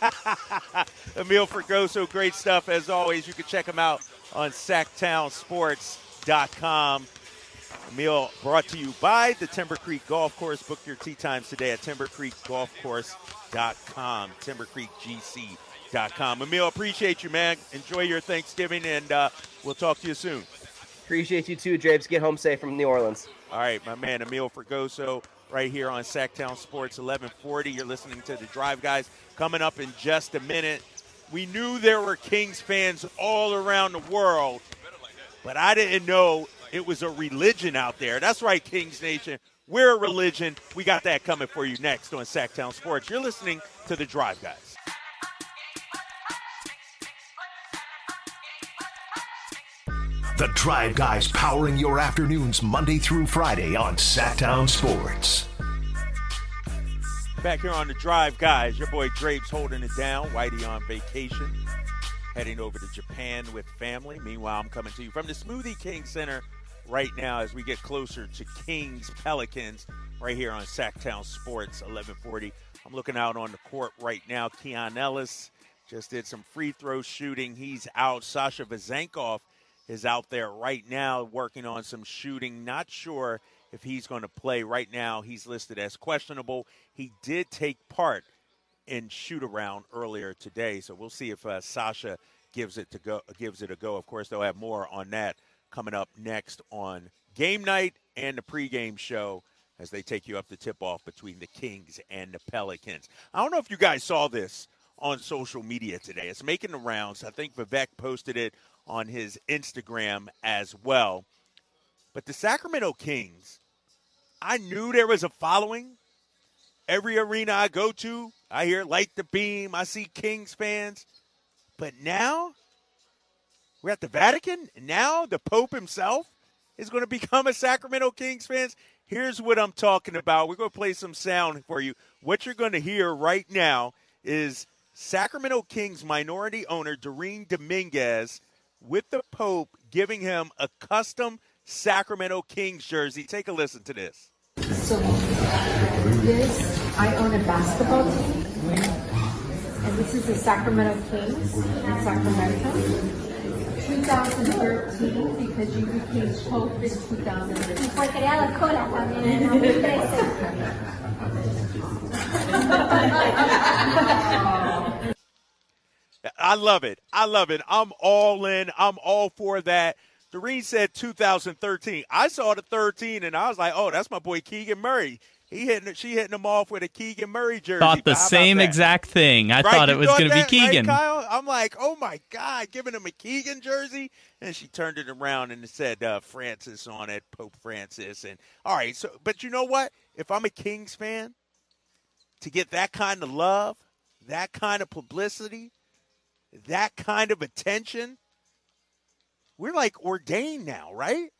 Emil Fragoso, great stuff as always. You can check him out on sacktown sports dot com. Emil, brought to you by the Timber Creek Golf Course. Book your tee times today at timber creek golf course dot com, timber creek g c dot com. Emil, appreciate you, man. Enjoy your Thanksgiving, and uh, we'll talk to you soon. Appreciate you too, Drapes. Get home safe from New Orleans. All right, my man, Emil Fragoso, right here on Sacktown Sports eleven forty. You're listening to The Drive Guys. Coming up in just a minute. We knew there were Kings fans all around the world, but I didn't know it was a religion out there. That's right, Kings Nation. We're a religion. We got that coming for you next on Sacktown Sports. You're listening to The Drive Guys. The Drive Guys powering your afternoons Monday through Friday on Sacktown Sports. Back here on The Drive Guys, your boy Drapes holding it down. Whitey on vacation, heading over to Japan with family. Meanwhile, I'm coming to you from the Smoothie King Center right now as we get closer to Kings Pelicans right here on Sacktown Sports eleven forty. I'm looking out on the court right now. Keon Ellis just did some free throw shooting. He's out. Sasha Vezenkov is out there right now working on some shooting. Not sure if he's going to play right now. He's listed as questionable. He did take part in shoot-around earlier today, so we'll see if uh, Sasha gives it to go. Gives it a go. Of course, they'll have more on that coming up next on game night and the pregame show as they take you up the tip-off between the Kings and the Pelicans. I don't know if you guys saw this on social media today. It's making the rounds. I think Vivek posted it on his Instagram as well. But the Sacramento Kings, I knew there was a following. Every arena I go to, I hear Light the Beam. I see Kings fans. But now we're at the Vatican, and now the Pope himself is going to become a Sacramento Kings fan. Here's what I'm talking about. We're going to play some sound for you. What you're going to hear right now is Sacramento Kings minority owner Doreen Dominguez with the Pope giving him a custom Sacramento Kings jersey. Take a listen to this. So this, I own a basketball team, and this is the Sacramento Kings in Sacramento. twenty thirteen, because you became Pope in two thousand thirteen. I love it. I love it. I'm all in. I'm all for that. Doreen said two thousand thirteen. I saw the thirteen, and I was like, oh, that's my boy Keegan Murray. He hitting, she hitting him off with a Keegan Murray jersey. Thought the same exact thing. I right? thought you it was going to be Keegan. Right, Kyle? I'm like, oh, my God, giving him a Keegan jersey? And she turned it around and it said uh, Francis on it, Pope Francis. And all right, so but you know what? If I'm a Kings fan, to get that kind of love, that kind of publicity, that kind of attention, we're like ordained now, right?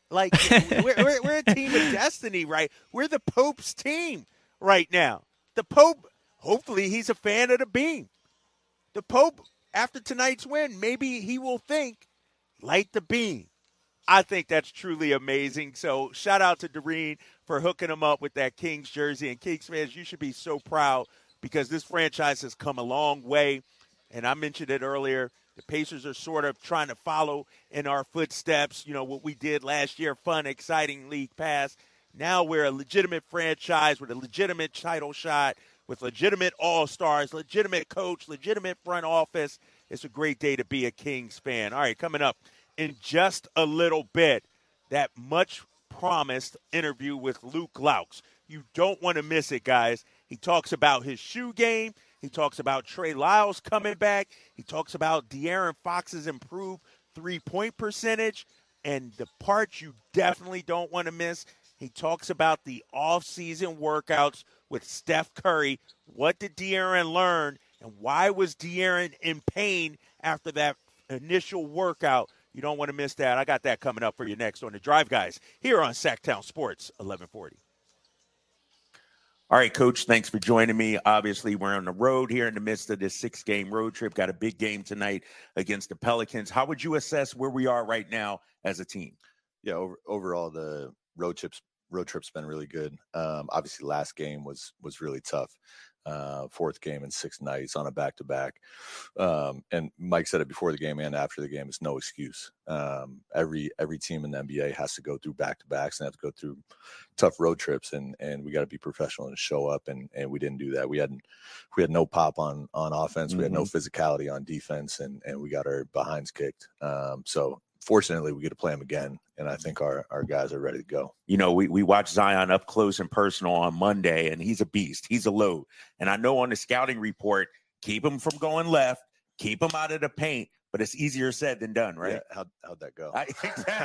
Like, we're, we're, we're a team of destiny, right? We're the Pope's team right now. The Pope, hopefully he's a fan of the beam. The Pope, after tonight's win, maybe he will think, light the beam. I think that's truly amazing. So shout out to Doreen for hooking him up with that Kings jersey. And Kings fans, you should be so proud because this franchise has come a long way. And I mentioned it earlier. The Pacers are sort of trying to follow in our footsteps. You know, what we did last year, fun, exciting league pass. Now we're a legitimate franchise with a legitimate title shot, with legitimate all-stars, legitimate coach, legitimate front office. It's a great day to be a Kings fan. All right, coming up in just a little bit, that much-promised interview with Luke Laux. You don't want to miss it, guys. He talks about his shoe game. He talks about Trey Lyles coming back. He talks about De'Aaron Fox's improved three-point percentage. And the part you definitely don't want to miss, he talks about the off-season workouts with Steph Curry. What did De'Aaron learn, and why was De'Aaron in pain after that initial workout? You don't want to miss that. I got that coming up for you next on The Drive, guys, here on Sacktown Sports eleven forty. All right, Coach, thanks for joining me. Obviously, we're on the road here in the midst of this six-game road trip. Got a big game tonight against the Pelicans. How would you assess where we are right now as a team? Yeah, over, overall, the road trips road trip's been really good. Um, obviously, last game was was really tough. Uh, fourth game in six nights on a back-to-back. Um, and Mike said it before the game and after the game, it's no excuse. Um, every every team in the N B A has to go through back-to-backs and have to go through tough road trips, and and we got to be professional and show up, and and we didn't do that. We hadn't we had no pop on on offense. Mm-hmm. We had no physicality on defense, and and we got our behinds kicked. Um, so fortunately, we get to play them again, and I think our, our guys are ready to go. You know, we, we watched Zion up close and personal on Monday, and he's a beast. He's a load. And I know on the scouting report, keep him from going left, keep him out of the paint, but it's easier said than done, right? Yeah, how'd, how'd that go? I,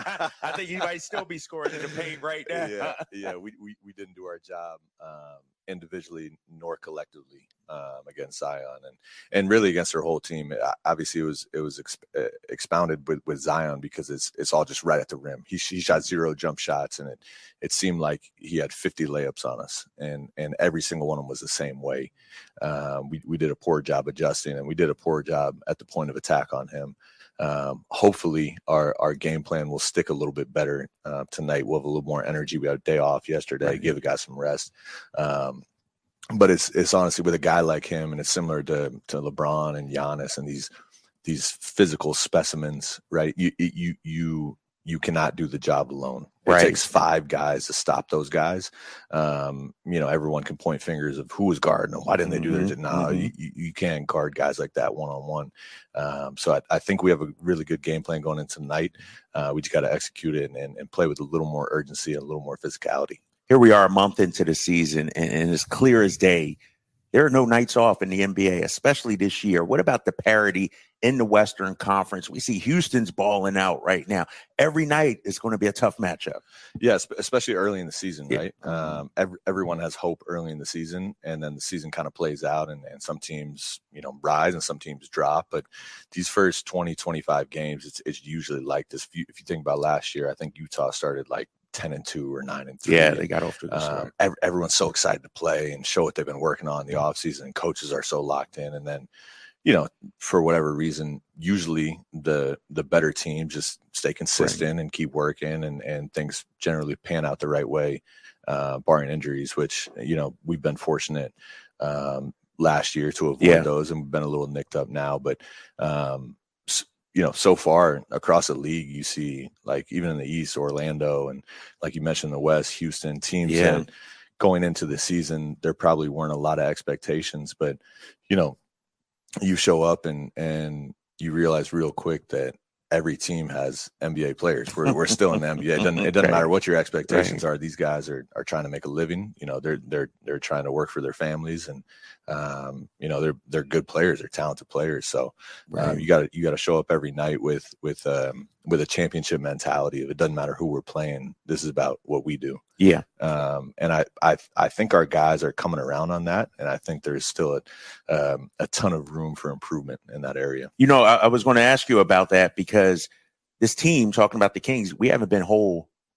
I think you might still be scoring in the paint right now. yeah, yeah, we, we, we didn't do our job um, individually nor collectively um, against Zion, and and really against our whole team. Obviously, it was it was exp- expounded with, with Zion because it's it's all just right at the rim. He he shot zero jump shots, and it it seemed like he had fifty layups on us, and and every single one of them was the same way. Um, we we did a poor job adjusting, and we did a poor job at the point of attack on him. Um, hopefully our, our game plan will stick a little bit better uh, tonight. We'll have a little more energy. We had a day off yesterday, right. Give the guy some rest. Um, but it's, it's honestly with a guy like him, and it's similar to, to LeBron and Giannis and these, these physical specimens, right? You, you, you, you cannot do the job alone. It right. takes five guys to stop those guys. Um, you know, everyone can point fingers of who was guarding them. Why didn't they do mm-hmm. that? No, mm-hmm. you, you can't guard guys like that one-on-one. Um, so I, I think we have a really good game plan going into tonight. Uh, we just got to execute it and, and, and play with a little more urgency and a little more physicality. Here we are a month into the season, and, and it's clear as day, there are no nights off in the N B A, especially this year. What about the parity in the Western Conference? We see Houston's balling out right now. Every night is going to be a tough matchup. Yes, especially early in the season, yeah. right? Um, every, everyone has hope early in the season, and then the season kind of plays out, and, and some teams, you know, rise and some teams drop. But these first twenty, twenty-five games, it's, it's usually like this. If you, if you think about last year, I think Utah started like ten and two or nine and three. Yeah, they got off to a good start. Um, everyone's so excited to play and show what they've been working on in the offseason, and coaches are so locked in. And then, you know, for whatever reason, usually the the better teams just stay consistent right. and keep working, and, and things generally pan out the right way, uh, barring injuries, which, you know, we've been fortunate um, last year to avoid yeah. those, and we've been a little nicked up now. But, um, you know, so far across the league, you see, like, even in the East, Orlando, and like you mentioned, the West, Houston, teams yeah. that going into the season, there probably weren't a lot of expectations, but, you know, you show up and, and you realize real quick that every team has N B A players. We're we're still in the N B A. It doesn't it doesn't right. matter what your expectations right. are. These guys are are trying to make a living. You know, they're they're they're trying to work for their families, and um, you know, they're they're good players. They're talented players. So right. um, you got to you got to show up every night with with um, with a championship mentality. It doesn't matter who we're playing. This is about what we do. Yeah. Um, and I, I I think our guys are coming around on that, and I think there's still a um, a ton of room for improvement in that area. You know, I, I was going to ask you about that, because this team, talking about the Kings, we haven't been whole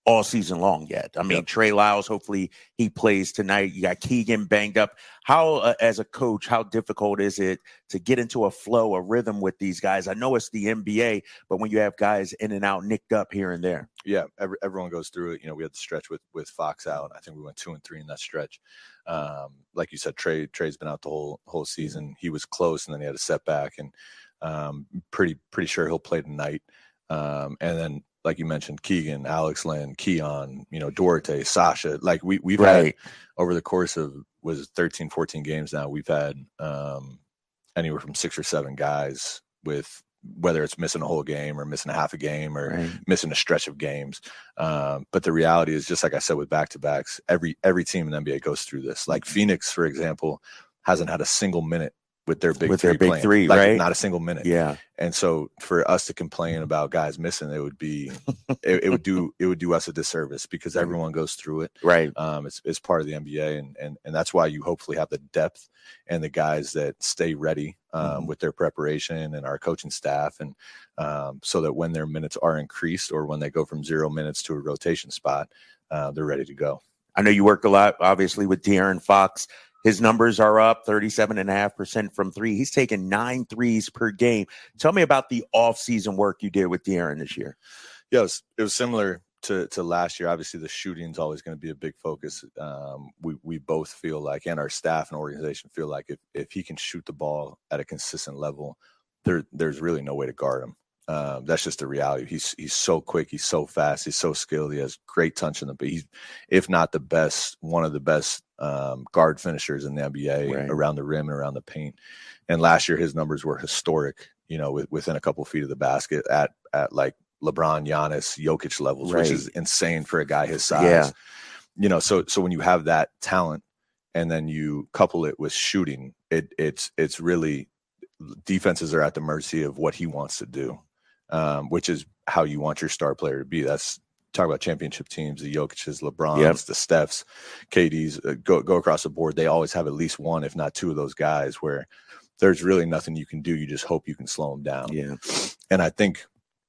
all season long yet. I mean, yep. Trey Lyles, hopefully he plays tonight. You got Keegan banged up. How, uh, as a coach, how difficult is it to get into a flow, a rhythm with these guys? I know it's the N B A, but when you have guys in and out, nicked up here and there. Yeah, every, everyone goes through it. You know, we had the stretch with with Fox out. I think we went two and three in that stretch. Um, like you said, Trey Trey's been out the whole whole season. He was close, and then he had a setback, and um, pretty pretty sure he'll play tonight. Um, and then, like you mentioned, Keegan, Alex Len, Keon, you know, Duarte, Sasha. Like we we've right. had over the course of was thirteen, fourteen games now. We've had um, anywhere from six or seven guys with, whether it's missing a whole game or missing a half a game or right. missing a stretch of games. Um, but the reality is, just like I said, with back-to-backs, every every team in the N B A goes through this. Like Phoenix, for example, hasn't had a single minute with their big with three their big playing. three, like, right? Not a single minute. Yeah. And so for us to complain about guys missing, it would be, it, it would do, it would do us a disservice because everyone goes through it. Right. Um, it's, it's part of the N B A, and, and, and that's why you hopefully have the depth and the guys that stay ready um, mm-hmm. with their preparation and our coaching staff. And um, so that when their minutes are increased or when they go from zero minutes to a rotation spot, uh, they're ready to go. I know you work a lot, obviously, with De'Aaron Fox. His numbers are up thirty-seven point five percent from three. He's taken nine threes per game. Tell me about the off-season work you did with De'Aaron this year. Yeah, it was, it was similar to, to last year. Obviously, the shooting is always going to be a big focus. Um, we we both feel like, and our staff and organization feel like, if, if he can shoot the ball at a consistent level, there there's really no way to guard him. Um, that's just the reality. He's he's so quick. He's so fast. He's so skilled. He has great touch in the but he's, if not the best, one of the best um, guard finishers in the N B A right. around the rim and around the paint. And last year, his numbers were historic, you know, with, within a couple feet of the basket at, at like LeBron, Giannis, Jokic levels, right. which is insane for a guy his size. Yeah. You know, so, so when you have that talent and then you couple it with shooting, it it's, it's really, defenses are at the mercy of what he wants to do. Um, which is how you want your star player to be. That's talk about championship teams, the Jokic's, LeBron's, yep. the Steph's, K D's, uh, go go across the board. They always have at least one, if not two of those guys where there's really nothing you can do. You just hope you can slow them down. Yeah. And I think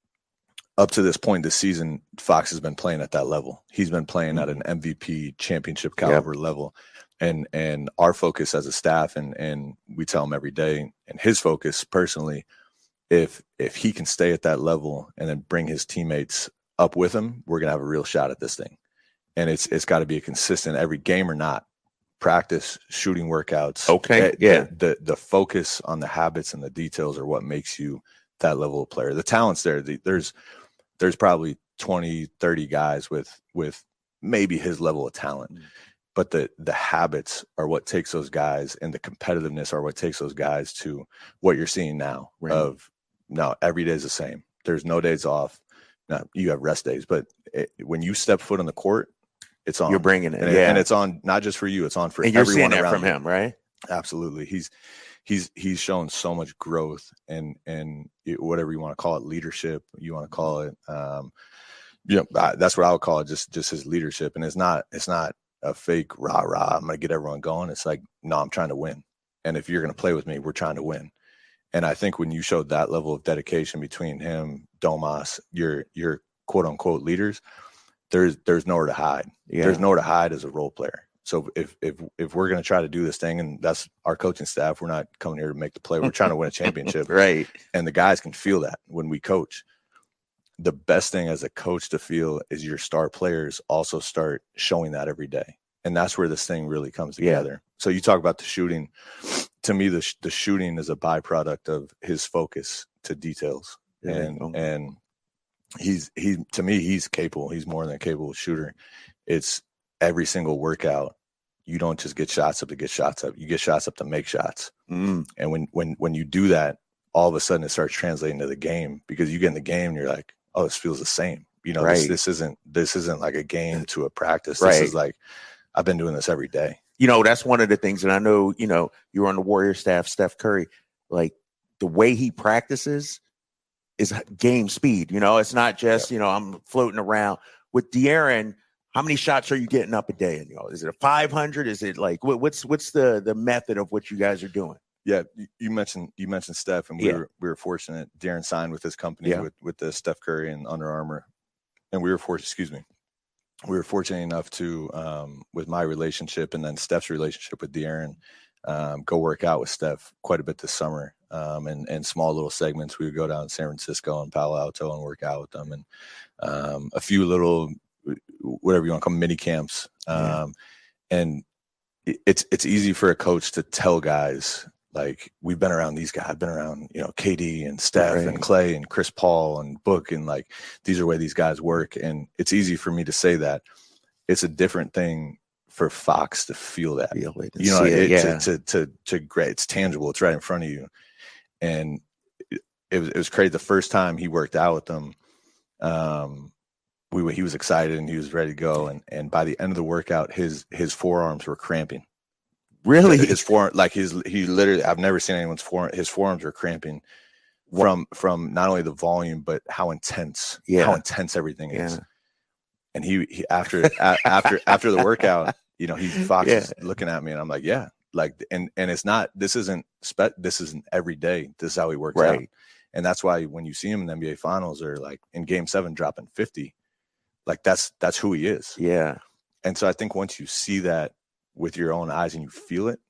up to this point this season, Fox has been playing at that level. He's been playing mm-hmm. at an M V P championship caliber yep. level. And and our focus as a staff, and and we tell him every day, and his focus personally, If if he can stay at that level and then bring his teammates up with him, we're gonna have a real shot at this thing. And it's it's got to be a consistent every game or not. Practice, shooting workouts. Okay, the, yeah. The, the the focus on the habits and the details are what makes you that level of player. The talent's there. The, there's there's probably twenty, thirty guys with with maybe his level of talent. Mm. But the the habits are what takes those guys, and the competitiveness are what takes those guys to what you're seeing now right. of no, every day is the same. There's no days off. Now you have rest days, but it, when you step foot on the court, it's on. You're bringing it, and, yeah. and it's on not just for you. It's on for and you're everyone seeing that around from him, right? Absolutely. He's he's he's shown so much growth and and whatever you want to call it, leadership. You want to call it, um, you know, that's what I would call it. Just just his leadership, and it's not it's not. a fake rah rah. I'm going to get everyone going. It's like, no, I'm trying to win. And if you're going to play with me, we're trying to win. And I think when you showed that level of dedication between him, Domas, your, your quote unquote leaders, there's, there's nowhere to hide. Yeah. There's nowhere to hide as a role player. So if, if, if we're going to try to do this thing, and that's our coaching staff, we're not coming here to make the play. We're trying to win a championship. Right. And the guys can feel that when we coach. The best thing as a coach to feel is your star players also start showing that every day. And that's where this thing really comes together. Yeah. So you talk about the shooting. To me, the the shooting is a byproduct of his focus to details. Yeah. And and he's he to me, he's capable. He's more than a capable shooter. It's every single workout. You don't just get shots up to get shots up. You get shots up to make shots. Mm. And when when when you do that, all of a sudden it starts translating to the game, because you get in the game and you're like, oh, this feels the same. You know, right. this, this isn't this isn't like a game to a practice. This right. is like, I've been doing this every day. You know, that's one of the things. And I know, you know, you're on the Warrior staff, Steph Curry, like the way he practices is game speed. You know, it's not just, yeah. you know, I'm floating around. With De'Aaron, how many shots are you getting up a day? And, you know, is it a five hundred? Is it like, what, what's what's the the method of what you guys are doing? Yeah, you mentioned you mentioned Steph, and we yeah. were we were fortunate. De'Aaron signed with his company yeah. with with the Steph Curry and Under Armour, and we were fortunate. Excuse me, we were fortunate enough to, um, with my relationship and then Steph's relationship with De'Aaron, um, go work out with Steph quite a bit this summer. Um, and, and small little segments. We would go down to San Francisco and Palo Alto and work out with them, and um, a few little, whatever you want to call them, mini camps. Um, yeah. And it, it's it's easy for a coach to tell guys, like, we've been around these guys, I've been around, you know, K D and Steph right. and Clay and Chris Paul and Book, and like, these are the way these guys work. And it's easy for me to say that. It's a different thing for Fox to feel that. Feel it, you know, it, it, yeah. to, to, to, to, it's tangible. It's right in front of you. And it, it was it was crazy. The first time he worked out with them, um, we were, he was excited and he was ready to go. And and by the end of the workout, his his forearms were cramping. Really, his forearm, like his he literally, I've never seen anyone's forearm. His forearms were cramping from from not only the volume but how intense, yeah. how intense everything yeah. is. And he, he after a, after after the workout, you know, he Fox yeah. is looking at me, and I'm like, yeah. Like, and, and it's not, this isn't, spe- this isn't every day. This is how he works right. out. And that's why when you see him in the N B A finals or like in game seven dropping fifty, like that's, that's who he is. Yeah. And so I think once you see that with your own eyes and you feel it,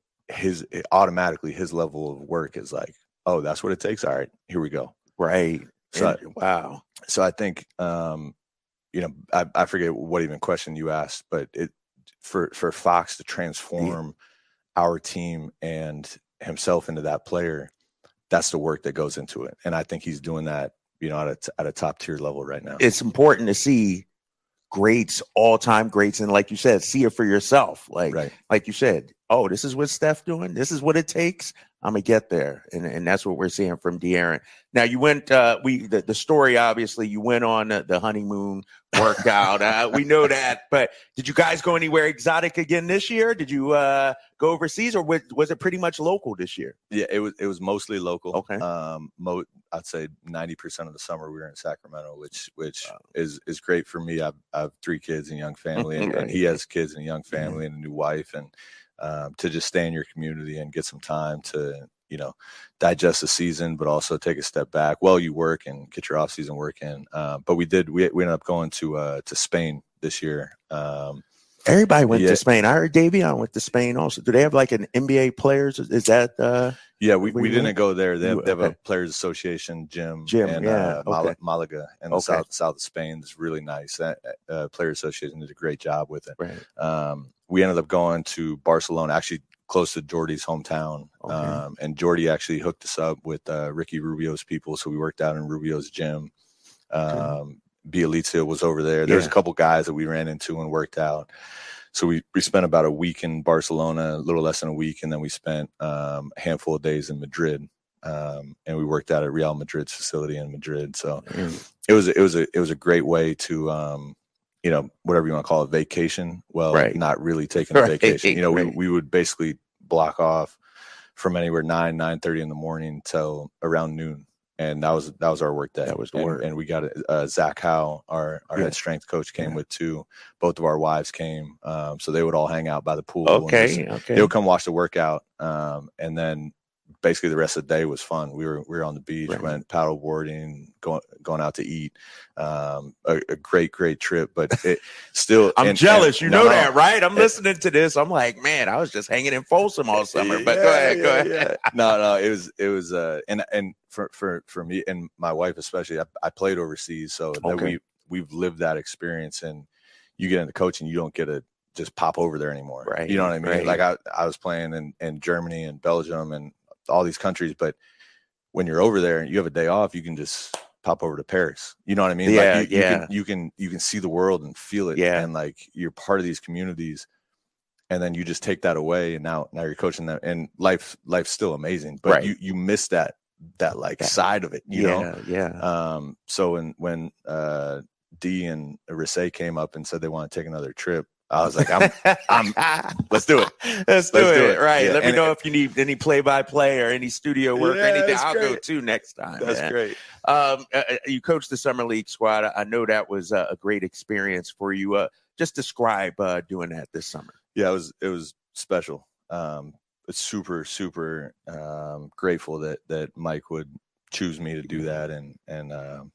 his it automatically, his level of work is like, oh, that's what it takes. All right, here we go. Right. So and, I, wow. So I think, um, you know, I, I forget what even question you asked, but it, for, for Fox to transform yeah. our team and himself into that player, that's the work that goes into it. And I think he's doing that, you know, at a, at a top tier level right now. It's important to see greats, all time greats. And like you said, see it for yourself. Like, right. like you said, oh, this is what Steph doing. This is what it takes. I'm gonna get there. And, and that's what we're seeing from De'Aaron. Now you went, uh, we, the, the story, obviously you went on the, the honeymoon workout. uh, we know that, but did you guys go anywhere exotic again this year? Did you uh, go overseas, or was, was it pretty much local this year? Yeah, it was, it was mostly local. Okay. Um, mo- I'd say ninety percent of the summer we were in Sacramento, which, which wow. is, is great for me. I've, I have three kids and a young family, and, and he has kids and a young family and a new wife. And um, to just stay in your community and get some time to, you know, digest the season, but also take a step back while you work and get your off season work in. Uh, but we did, we, we ended up going to, uh, to Spain this year. Um, Everybody went yeah. to Spain. I heard Davion went to Spain also. Do they have like an N B A players? Is that, uh, yeah, we, we didn't go there. They have, they have okay. a players association gym, gym in yeah, uh, okay. Malaga in the okay. south, south of Spain. It's really nice. That uh, players association did a great job with it. Right. Um, we ended up going to Barcelona, actually close to Jordy's hometown. Okay. Um, and Jordy actually hooked us up with uh, Ricky Rubio's people. So we worked out in Rubio's gym. Um, okay. Bielitsa was over there. There was yeah. a couple guys that we ran into and worked out. So we, we spent about a week in Barcelona, a little less than a week, and then we spent um, a handful of days in Madrid, um, and we worked out at Real Madrid's facility in Madrid. So mm. it was it was a it was a great way to um, you know, whatever you want to call it, vacation. Well, right. not really taking a right. vacation. You know, right. we we would basically block off from anywhere nine nine thirty in the morning till around noon. And that was that was our work day. That was the and, work. And we got uh, Zach Howe, our, our yeah. head strength coach, came yeah. with two. Both of our wives came, um, so they would all hang out by the pool. Okay, just, okay. They would come watch the workout, um, and then basically the rest of the day was fun. We were we were on the beach, right. went paddle boarding, going going out to eat. Um, a, a great great trip, but it still. I'm and, jealous. and, you know no, that, right? I'm it, listening to this. I'm like, man, I was just hanging in Folsom all summer. But yeah, go ahead, yeah, go ahead. Yeah. No, no, it was it was uh, and and for for for me and my wife especially, I, I played overseas, so okay. that we we've lived that experience. And you get into coaching, you don't get to just pop over there anymore, right? You know what I mean? Right. Like I I was playing in in Germany and Belgium and all these countries, but when you're over there and you have a day off, you can just pop over to Paris. You know what I mean? Yeah, like you, yeah. You can, you can you can see the world and feel it. Yeah. And like you're part of these communities, and then you just take that away, and now now you're coaching them, and life life's still amazing. But right. you you miss that that like yeah. side of it. You yeah, know? Yeah. Um. So when when uh D and Risset came up and said they want to take another trip, I was like, I'm, I'm, let's do it. Let's do, let's it. do it. Right. Yeah. Let me and know it, if you need any play by play or any studio work yeah, or anything. I'll great. go too next time. That's man. great. Um, uh, you coached the Summer League squad. I know that was uh, a great experience for you. Uh, just describe uh, doing that this summer. Yeah, it was, it was special. Um, it's super, super um, grateful that, that Mike would choose me to do that. And, and, um,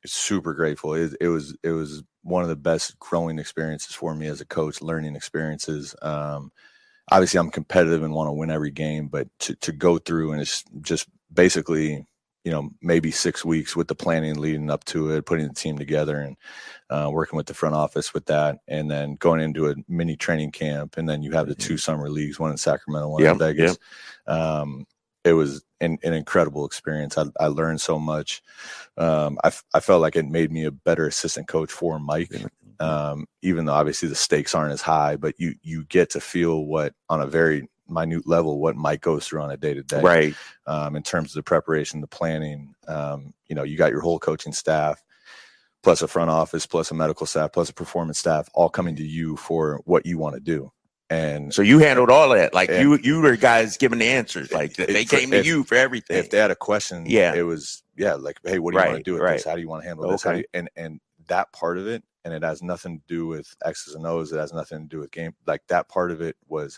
super grateful. It, it was it was one of the best growing experiences for me as a coach, learning experiences. Um, obviously, I'm competitive and want to win every game, but to to go through and it's just basically, you know, maybe six weeks with the planning leading up to it, putting the team together and uh, working with the front office with that, and then going into a mini training camp, and then you have the two summer leagues, one in Sacramento, one yep, in Vegas. Yep. Um, it was an, an incredible experience. I, I learned so much. Um, I, I felt like it made me a better assistant coach for Mike, um, even though obviously the stakes aren't as high, but you you get to feel what on a very minute level what Mike goes through on a day to day, right? Um, in terms of the preparation, the planning. Um, you know, you got your whole coaching staff, plus a front office, plus a medical staff, plus a performance staff, all coming to you for what you want to do. And so you handled all of that. Like and, you, you were guys giving the answers. Like it, they came if, to you for everything. If they had a question, yeah, it was yeah, like, hey, what do you right, want to do with right. this? How do you want to handle okay. this? How do you, and and that part of it, and it has nothing to do with X's and O's. It has nothing to do with game. Like that part of it was,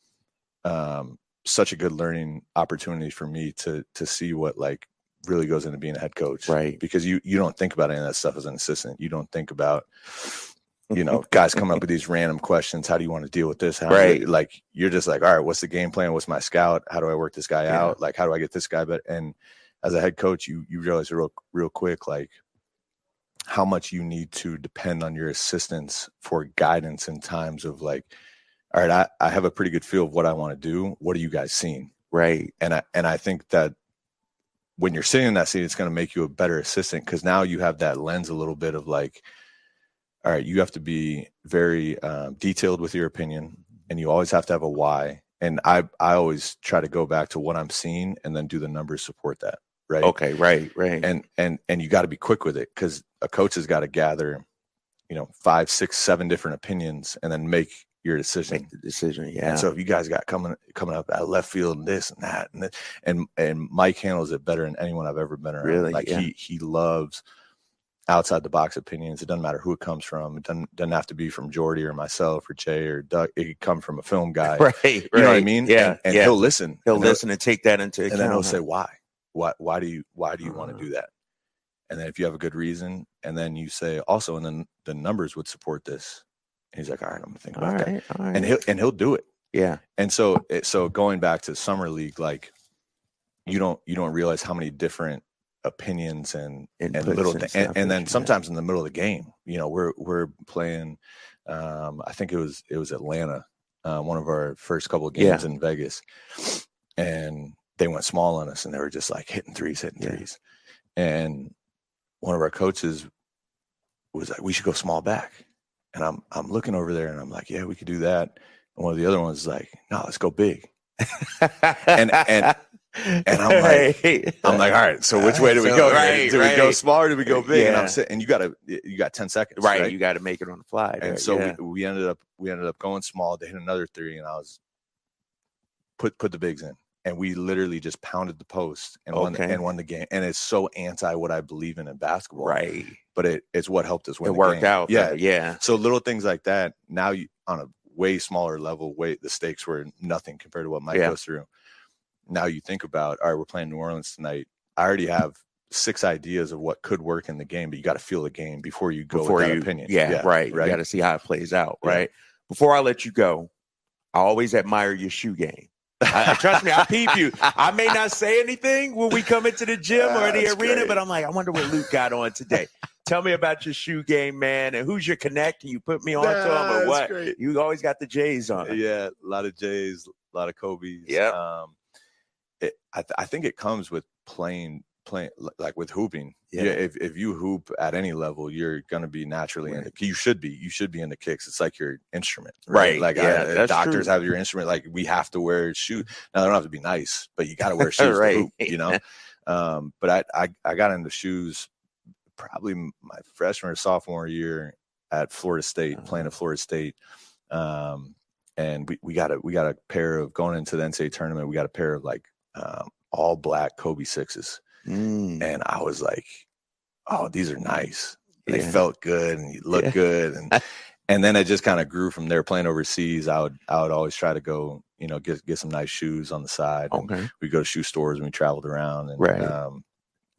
um, such a good learning opportunity for me to to see what like really goes into being a head coach, right? Because you you don't think about any of that stuff as an assistant. You don't think about, you know, guys coming up with these random questions. How do you want to deal with this? How right. You, like, you're just like, all right, what's the game plan? What's my scout? How do I work this guy yeah. out? Like, how do I get this guy better? And as a head coach, you, you realize real, real quick, like how much you need to depend on your assistants for guidance in times of like, all right, I, I have a pretty good feel of what I want to do. What are you guys seeing? Right. And I, and I think that when you're sitting in that seat, it's going to make you a better assistant. Cause now you have that lens a little bit of like, all right, you have to be very um, detailed with your opinion, and you always have to have a why. And I, I always try to go back to what I'm seeing and then do the numbers support that. Right. Okay. Right. Right. And, and, and you got to be quick with it because a coach has got to gather, you know, five, six, seven different opinions and then make your decision. Make the decision. Yeah. And so if you guys got coming, coming up at left field and this and that, and this, and, and Mike handles it better than anyone I've ever been around. Really? Like yeah. he, he loves outside the box opinions. It doesn't matter who it comes from. It doesn't doesn't have to be from Jordy or myself or Jay or Doug. It could come from a film guy. Right. Right. You know what I mean? Yeah. And, and yeah. he'll listen. He'll and listen and take that into account. And then he'll huh? say, why? Why why do you why do you uh-huh. want to do that? And then if you have a good reason, and then you say also, and then the numbers would support this. And he's like, all right, I'm gonna think about all that. Right, all right. And he'll and he'll do it. Yeah. And so so going back to summer league, like you don't you don't realize how many different opinions and and little and, th- and, and then yeah. sometimes in the middle of the game, you know, we're we're playing um I think it was it was Atlanta, uh, one of our first couple of games yeah. in Vegas, and they went small on us and they were just like hitting threes hitting yeah. threes, and one of our coaches was like, we should go small back, and I'm I'm looking over there and I'm like, yeah, we could do that, and one of the other ones is like, no, let's go big. and and And I'm like, right. I'm like, all right. So which way do we so, go? Right, do right. we go small or do we go big? Yeah. And I'm sitting, and you got to, you got ten seconds, right? right? You got to make it on the fly. And right? so yeah. we, we ended up, we ended up going small. They hit another three, and I was put put the bigs in, and we literally just pounded the post and won okay. the, and won the game. And it's so anti what I believe in in basketball, right? But it it's what helped us win. It the worked game. out, yeah, though. yeah. So little things like that. Now you on a way smaller level, way the stakes were nothing compared to what Mike yeah. goes through. Now you think about, all right, we're playing New Orleans tonight. I already have six ideas of what could work in the game, but you got to feel the game before you go before with that you, opinion. Yeah, yeah right. right. You got to see how it plays out, yeah. right? Before I let you go, I always admire your shoe game. I, trust me, I peep you. I may not say anything when we come into the gym or the That's arena, great. but I'm like, I wonder what Luke got on today. Tell me about your shoe game, man, and who's your connect? You put me on Nah, to him or what? Great. You always got the J's on. Yeah, a lot of J's, a lot of Kobe's. Yeah. Um, it, I, th- I think it comes with playing, playing like with hooping. Yeah. yeah if, if you hoop at any level, you're going to be naturally right. in the, you should be, you should be in the kicks. It's like your instrument, right? right. Like yeah, I, that's doctors true. have your instrument. Like we have to wear shoes. Now they don't have to be nice, but you got to wear shoes right. to hoop, you know? um, but I, I, I got into shoes probably my freshman or sophomore year at Florida State, uh-huh. playing at Florida State. Um, and we, we got a, we got a pair of going into the N C double A tournament. We got a pair of like, um, all black Kobe sixes. Mm. And I was like, oh, these are nice. They yeah. felt good and you look yeah. good. And, and then it just kind of grew from there. Playing overseas, I would, I would always try to go, you know, get, get some nice shoes on the side. Okay. We go to shoe stores and we traveled around and, right. um,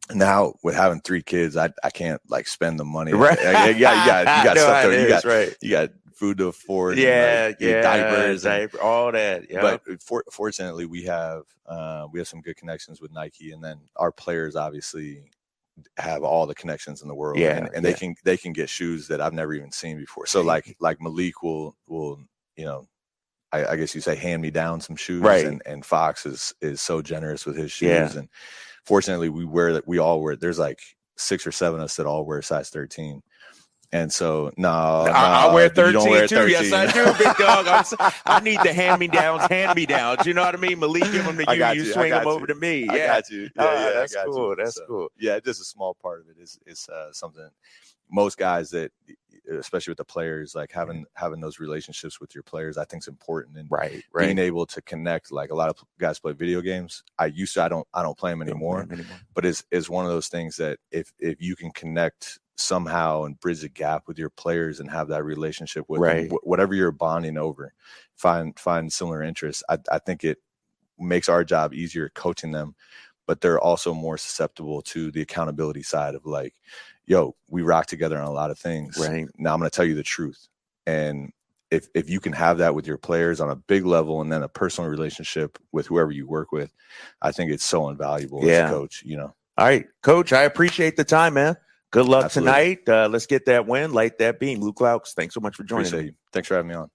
now with having three kids, I I can't like spend the money. Right. Yeah, you got you got, you got no, stuff to, you is, got right. you got food to afford. Yeah, and, like, yeah, diapers, diaper, all that. Yeah. But for, fortunately, we have uh, we have some good connections with Nike, and then our players obviously have all the connections in the world. Yeah, and, and yeah. they can they can get shoes that I've never even seen before. So like like Malik will will you know. I, I guess you say hand me down some shoes, right. and, and Fox is is so generous with his shoes, Yeah. and fortunately we wear that we all wear. There's like six or seven of us that all wear size thirteen, and so no, I, no I wear thirteen wear too. thirteen. Yes, I do, big dog. I'm, so- I need the hand me downs, hand me downs. You know what I mean? Malik, give them to I you. got You you, I swing got them you. over to me. I Yeah, got you. Yeah, Ah, yeah, I that's got cool. you. That's So, cool. Yeah, just a small part of it is is uh, something most guys that, especially with the players, like having having those relationships with your players, I think is important. And Right, right. being able to connect, like a lot of guys play video games. I used to, I don't, I don't play them anymore. Don't play 'em anymore. But it's it's one of those things that if if you can connect somehow and bridge a gap with your players and have that relationship with Right. them, wh- whatever you're bonding over, find find similar interests. I, I think it makes our job easier coaching them, but they're also more susceptible to the accountability side of like, yo, we rock together on a lot of things. Right. Now I'm going to tell you the truth. And if if you can have that with your players on a big level and then a personal relationship with whoever you work with, I think it's so invaluable Yeah. as a coach, you know. All right, Coach, I appreciate the time, man. Good luck Absolutely. tonight. Uh, let's get that win, light that beam. Luke Laux, thanks so much for joining Appreciate me. you. Thanks for having me on.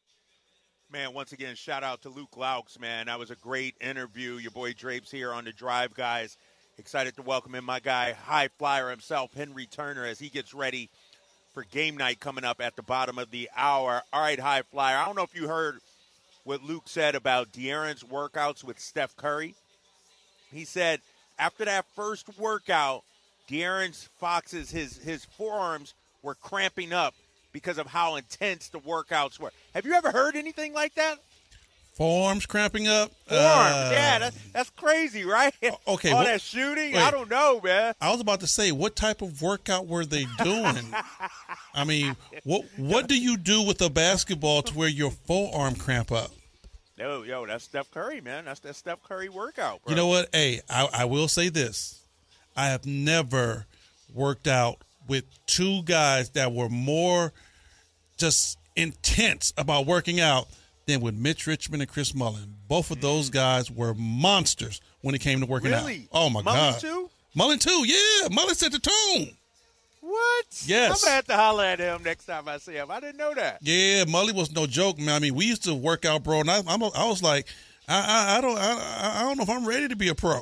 Man, once again, shout out to Luke Laux, man. That was a great interview. Your boy Drapes here on the Drive, guys. Excited to welcome in my guy, high flyer himself, Henry Turner, as he gets ready for game night coming up at the bottom of the hour. All right, high flyer. I don't know if you heard what Luke said about De'Aaron's workouts with Steph Curry. He said after that first workout, De'Aaron's Fox's his his forearms were cramping up because of how intense the workouts were. Have you ever heard anything like that? Forearms cramping up? Forearms, Uh, yeah, that's, that's crazy, right? Okay. All what- that shooting, wait. I don't know, man. I was about to say, what type of workout were they doing? I mean, what what do you do with a basketball to where your forearm cramp up? Yo, yo, that's Steph Curry, man. That's that Steph Curry workout, bro. You know what? Hey, I, I will say this. I have never worked out with two guys that were more just intense about working out than with Mitch Richmond and Chris Mullin. Both of those guys were monsters when it came to working Really? out. Oh, my Mullin God. too? Mullin, too. Yeah. Mullin set the tone. What? Yes. I'm going to have to holler at him next time I see him. I didn't know that. Yeah, Mully was no joke, man. I mean, we used to work out, bro, and I, I'm, I was like, I, I, I don't, I, I don't know if I'm ready to be a pro.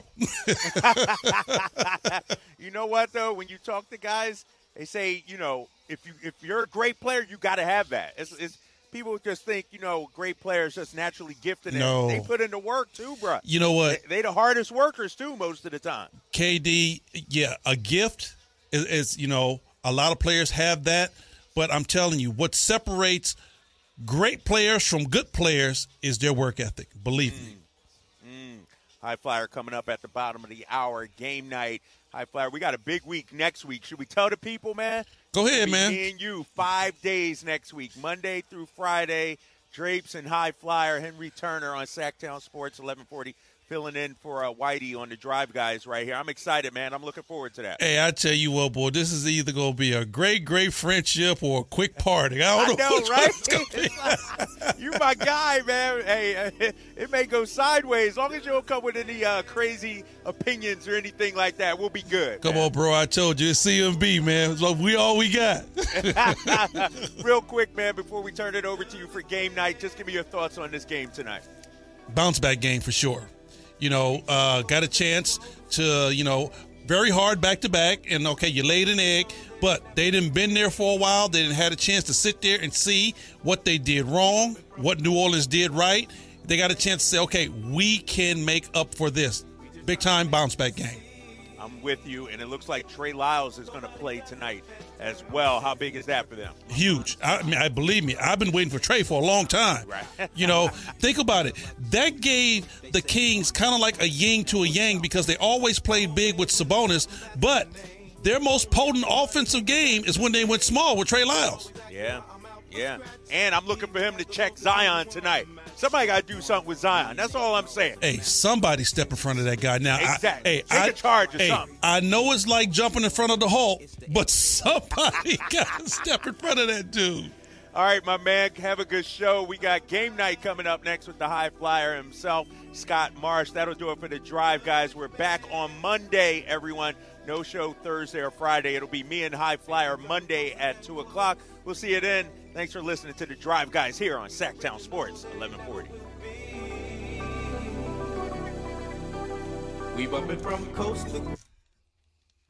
You know what, though? When you talk to guys, they say, you know, if you if you're a great player, you got to have that. It's, it's people just think, you know, great players just naturally gifted. And No. they put in the work too, bro. You know what? They, they the hardest workers too, most of the time. K D, yeah, a gift is, is, you know, a lot of players have that, but I'm telling you, what separates great players from good players is their work ethic. Believe me. Mm. High Flyer coming up at the bottom of the hour, game night. High Flyer, we got a big week next week. Should we tell the people, man? Go ahead, It'll be man. Me and you, five days next week, Monday through Friday. Drapes and High Flyer, Henry Turner on Sacktown Sports, eleven forty, filling in for uh, Whitey on the Drive Guys right here. I'm excited, man. I'm looking forward to that. Hey, I tell you what, boy, this is either going to be a great, great friendship or a quick party. I don't I know, know, which right? one it's gonna be. You my guy, man. Hey, uh, it may go sideways. As long as you don't come with any uh, crazy opinions or anything like that, we'll be good. Come on, bro. I told you, it's C M B, man. So we all we got. Real quick, man, before we turn it over to you for game night, just give me your thoughts on this game tonight. Bounce back game for sure. You know, uh, got a chance to, you know, very hard back to back. And okay, you laid an egg, but they didn't been there for a while. They didn't had a chance to sit there and see what they did wrong, what New Orleans did right. They got a chance to say, okay, we can make up for this. Big time bounce back game. I'm with you, and it looks like Trey Lyles is going to play tonight as well. How big is that for them? Huge. I mean, I believe me, I've been waiting for Trey for a long time. Right. You know, think about it. That gave the Kings kind of like a yin to a yang because they always played big with Sabonis, but their most potent offensive game is when they went small with Trey Lyles. Yeah, yeah. And I'm looking for him to check Zion tonight. Somebody got to do something with Zion. That's all I'm saying. Hey, somebody step in front of that guy now. Exactly. I, hey, Take I, a charge or hey, something. I know it's like jumping in front of the Hulk, but somebody got to step in front of that dude. All right, my man, have a good show. We got game night coming up next with the high flyer himself, Scott Marsh. That'll do it for the Drive, guys. We're back on Monday, everyone. No show Thursday or Friday. It'll be me and High Flyer Monday at two o'clock. We'll see you then. Thanks for listening to the Drive, guys, here on Sacktown Sports, eleven forty. We bumping from coast to